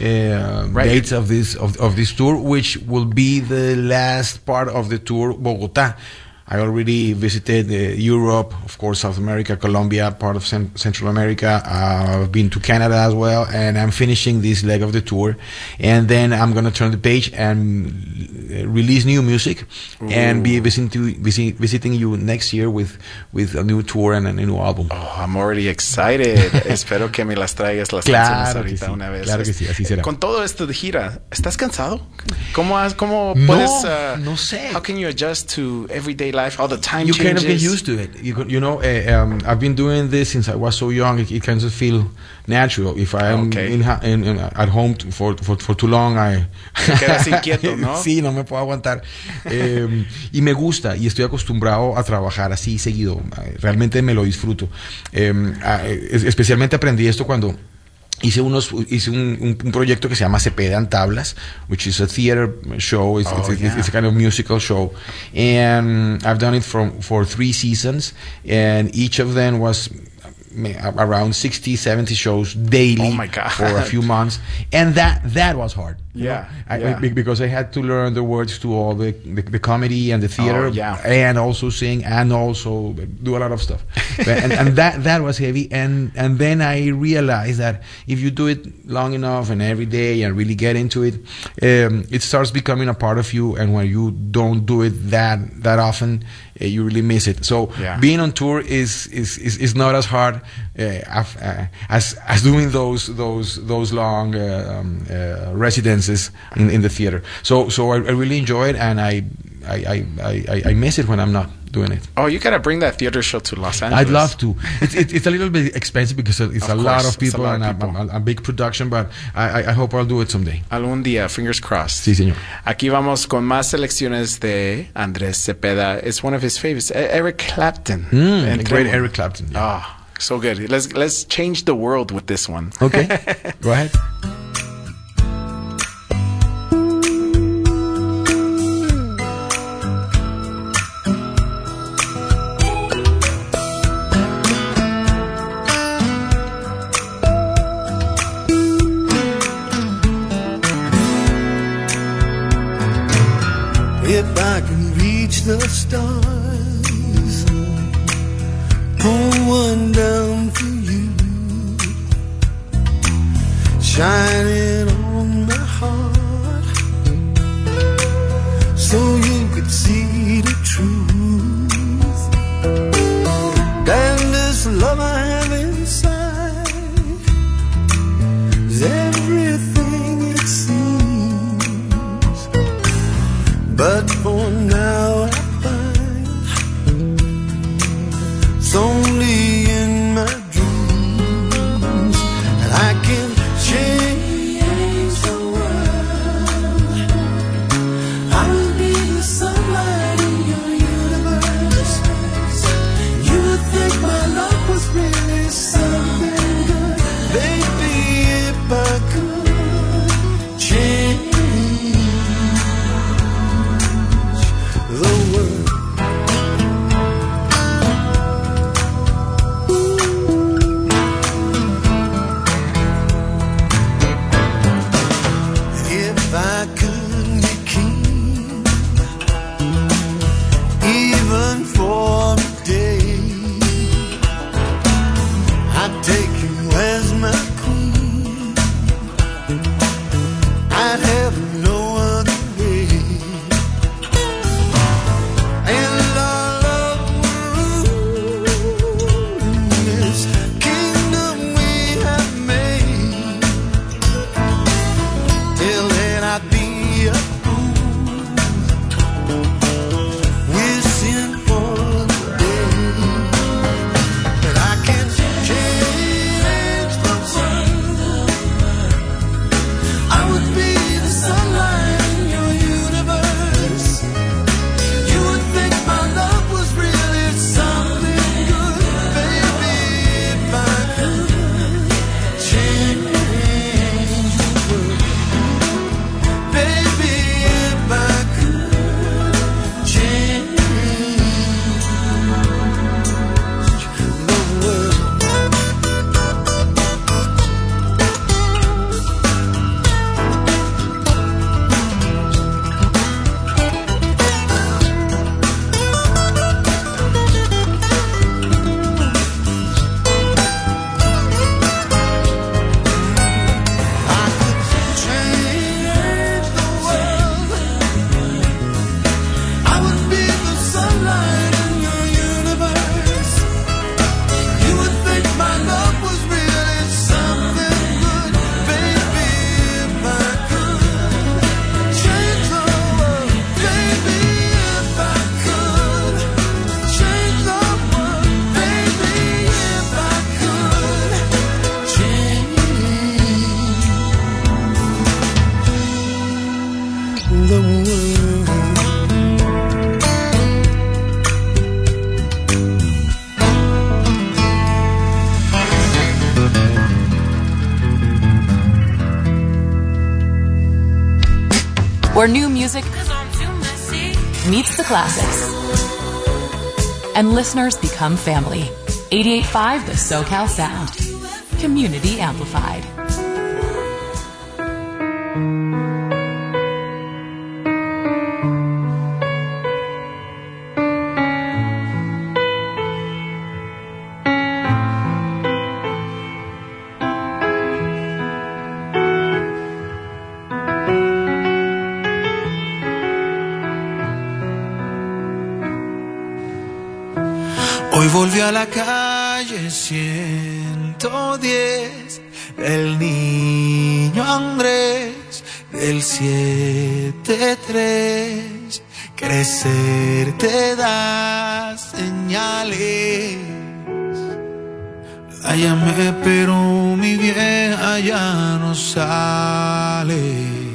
uh, Right. dates of this of, of this tour, which will be the last part of the tour, Bogota. I already visited uh, Europe, of course, South America, Colombia, part of Cent- Central America. Uh, I've been to Canada as well, and I'm finishing this leg of the tour. And then I'm going to turn the page and uh, release new music and be visiting, visit, visiting you next year with, with a new tour and a new album. Oh, I'm already excited. Espero que me las traigas las Claro canciones que ahorita sí, una vez. claro que sí, así será. Con todo esto de gira, ¿estás cansado? ¿Cómo, has, cómo No, puedes... Uh, no sé. How can you adjust to everyday life, all the time You changes? kind of get used to it. You, go- you know, uh, um, I've been doing this since I was so young. It, it kind of feel natural. If I am Okay. in, ha- in, in, at home t- for, for, for too long, I... Te quedas inquieto, ¿no? Sí, no me puedo aguantar. Eh, y me gusta, y estoy acostumbrado a trabajar así seguido. Eh, Realmente me lo disfruto. Eh, ah, es- especialmente aprendí esto cuando... Hice unos, hice un, un, un proyecto que se llama Cepeda en Tablas, which is a theater show. It's, Oh, it's, yeah. it's a kind of musical show, and I've done it from for three seasons, and each of them was ma- around sixty, seventy shows daily Oh, my God. for a few months, and that that was hard. you Yeah, know? I, yeah. be- because I had to learn the words to all the the, the comedy and the theater, Oh, yeah. and also sing and also do a lot of stuff, and, and that that was heavy. And and then I realized that if you do it long enough and every day and really get into it, um, it starts becoming a part of you. And when you don't do it that that often, uh, you really miss it. So Yeah. being on tour is is, is, is not as hard uh, af- uh, as as doing those those those long uh, um, uh, residences in, in the theater. So so I, I really enjoy it, and I I, I, I I miss it when I'm not doing it. Oh, you got to bring that theater show to Los Angeles. I'd love to. It's, it, it's a little bit expensive because it's Of a lot course, of it's a people lot of and a- people. A, a big production, but I, I- I hope I'll do it someday. Algún día, fingers crossed. Sí, señor. Aquí vamos con más selecciones de Andrés Cepeda. It's one of his favorites, E- Eric Clapton. Mm, Entremos. great Eric Clapton. yeah. Ah, so good. Let's let's change the world with this one. Okay, go ahead. If I can reach the stars, pull one down for you, shine it on my heart, so you could see the truth. And this love I have inside is everything it seems. But for now I find it's only in my dreams that I can change the world. I'll be the sunlight in your universe. You would think my love was really something good. Baby, if I could change the where new music meets the classics, and listeners become family. eighty-eight point five The SoCal Sound. Community amplified. Hoy volví a la calle ciento diez, el niño Andrés del siete tres. Crecer te da señales. La llamé pero mi vieja ya no sale.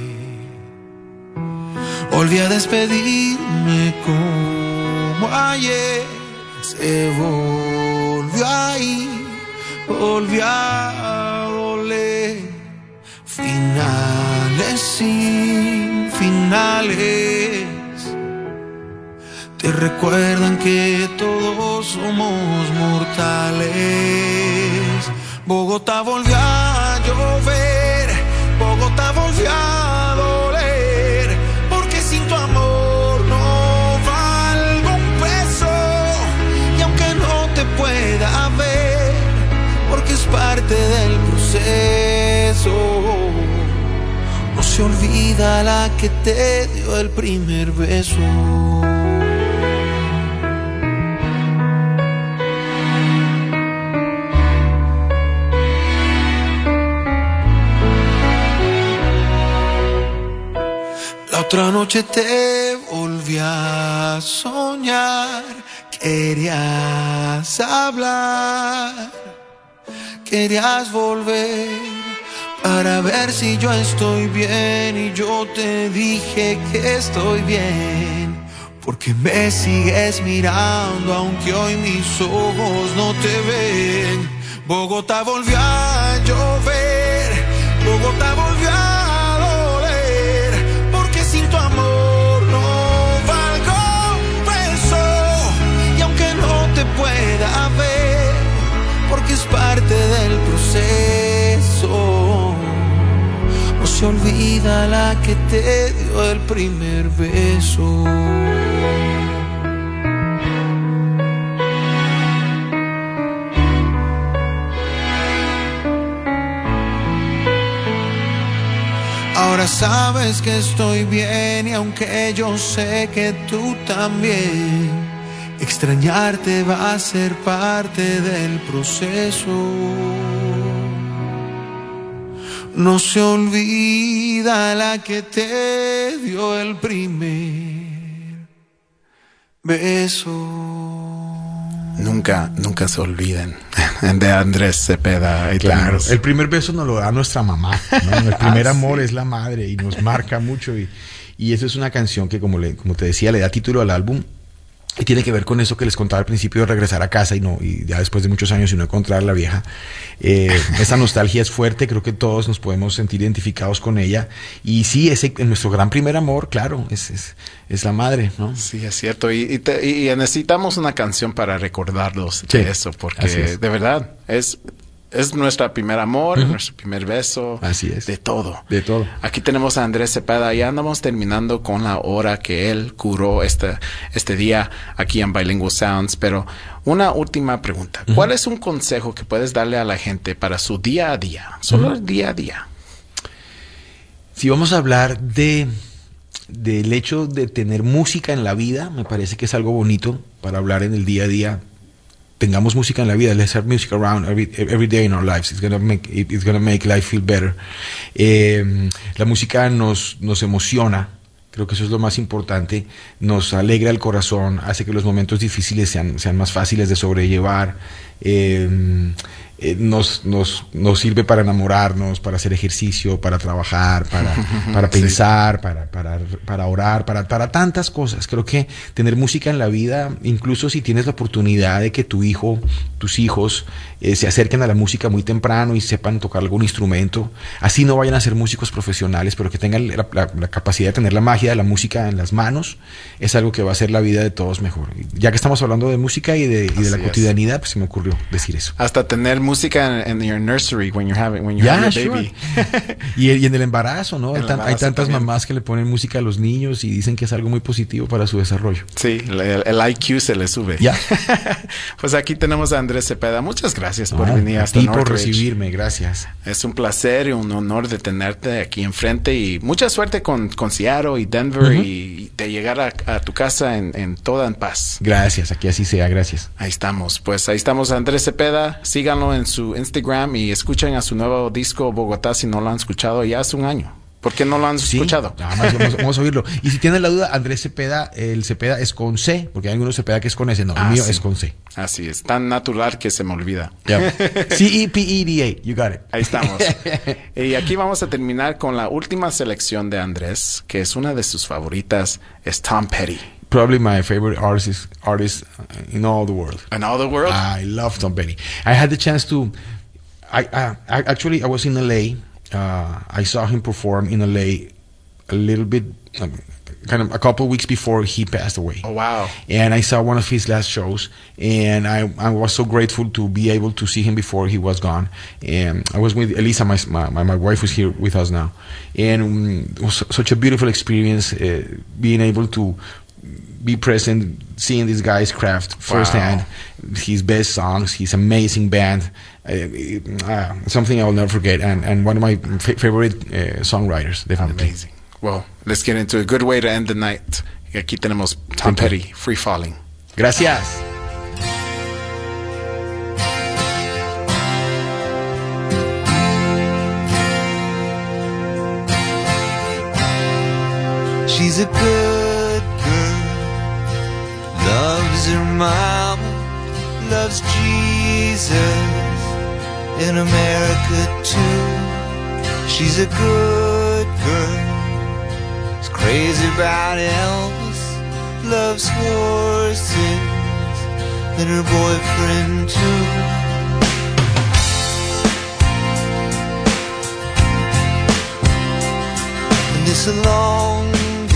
Volví a despedirme como ayer. Se volvió a ir, volvió a doler. Finales sin finales. Te recuerdan que todos somos mortales. Bogotá volvió a llover, Bogotá volvió a doler. Porque sin tu amor no valgo un peso. Y aunque no te pueda ver, porque es parte del proceso, no se olvida la que te dio el primer beso. La otra noche te volví a soñar, querías hablar, querías volver para ver si yo estoy bien, y yo te dije que estoy bien, porque me sigues mirando aunque hoy mis ojos no te ven. Bogotá volvió a llover, Bogotá volvió a doler, porque sin tu amor no valgo un peso. Y aunque no te pueda ver, porque es parte del proceso, no se olvida la que te dio el primer beso. Ahora sabes que estoy bien, y aunque yo sé que tú también, extrañarte va a ser parte del proceso. No se olvida la que te dio el primer beso. Nunca, nunca se olviden de Andrés Cepeda. Ahí claro, tenemos. el primer beso nos lo da nuestra mamá, ¿no? El primer ah, amor sí. es la madre y nos marca mucho. Y, y eso es una canción que, como, le, como te decía, le da título al álbum. Y tiene que ver con eso que les contaba al principio de regresar a casa y no y ya después de muchos años y no encontrar a la vieja. Eh, esa nostalgia es fuerte, creo que todos nos podemos sentir identificados con ella. Y sí, ese, nuestro gran primer amor, claro, es, es, es la madre, ¿no? Sí, es cierto. Y, y, te, y necesitamos una canción para recordarlos de sí, eso, porque de verdad es... Es nuestro primer amor, uh-huh. nuestro primer beso. Así es. De todo. De todo. Aquí tenemos a Andrés Cepeda. Ya andamos terminando con la hora que él curó este, este día aquí en Bilingual Sounds. Pero una última pregunta. Uh-huh. ¿Cuál es un consejo que puedes darle a la gente para su día a día? Solo uh-huh. el día a día. Si vamos a hablar de del hecho de tener música en la vida, me parece que es algo bonito para hablar en el día a día. Tengamos música en la vida, let's have music around every, every day in our lives. It's gonna make, it's gonna make life feel better. Eh, la música nos, nos emociona, creo que eso es lo más importante, nos alegra el corazón, hace que los momentos difíciles sean, sean más fáciles de sobrellevar. Eh, eh, nos, nos, nos sirve para enamorarnos, para hacer ejercicio, para trabajar, para, para pensar, sí. para, para, para orar, para, para tantas cosas. Creo que tener música en la vida, incluso si tienes la oportunidad de que tu hijo, tus hijos, eh, se acerquen a la música muy temprano y sepan tocar algún instrumento, así no vayan a ser músicos profesionales, pero que tengan la, la, la capacidad de tener la magia de la música en las manos, es algo que va a hacer la vida de todos mejor. Ya que estamos hablando de música y de, y de la es. cotidianidad, pues se me ocurrió decir eso. Hasta tener música en, en your nursery when you're having when you yeah, have your baby. Sure. y, y en el embarazo, ¿no? Hay, tan, embarazo hay tantas también. mamás que le ponen música a los niños y dicen que es algo muy positivo para su desarrollo. Sí, el, el I Q se le sube. Ya. Pues aquí tenemos a Andrés Cepeda. Muchas gracias por no, venir a hasta ti por Northridge. recibirme, gracias. Es un placer y un honor de tenerte aquí enfrente y mucha suerte con, con Seattle y Denver uh-huh. y de llegar a, a tu casa en, en toda en paz. Gracias, aquí así sea, gracias. Ahí estamos, pues ahí estamos Andrés Cepeda, síganlo en su Instagram y escuchen a su nuevo disco Bogotá si no lo han escuchado ya hace un año. ¿Por qué no lo han sí, escuchado? Nada más vamos, vamos a oírlo. Y si tienen la duda, Andrés Cepeda, el Cepeda es con C, porque hay algunos Cepeda que es con S, no, ah, el mío sí. es con C. Así es, tan natural que se me olvida. Yeah. C E P E D A, you got it. Ahí estamos. Y aquí vamos a terminar con la última selección de Andrés, que es una de sus favoritas, es Tom Petty. Probably my favorite artist artist in all the world. In all the world? I love Tom Petty. I had the chance to. I, I, I actually I was in L A. Uh, I saw him perform in L A a little bit, um, kind of a couple of weeks before he passed away. Oh wow! And I saw one of his last shows, and I I was so grateful to be able to see him before he was gone. And I was with Elisa, my my, my wife, who's here with us now, and um, it was such a beautiful experience, uh, being able to be present, seeing this guy's craft firsthand, wow. his best songs, his amazing band, uh, uh, something I will never forget, and, and one of my f- favorite uh, songwriters, definitely. Amazing. Well, let's get into a good way to end the night. Y aquí tenemos Tom Petty, Free Falling. Gracias. She's a good girl, loves her mama, loves Jesus, in America too. She's a good girl, is crazy about Elvis, loves horses, and her boyfriend too. And it's a long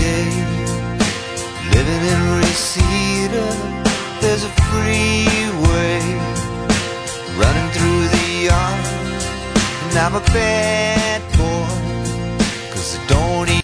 living in Reseda, there's a freeway running through the yard, and I'm a bad boy, 'cause I don't eat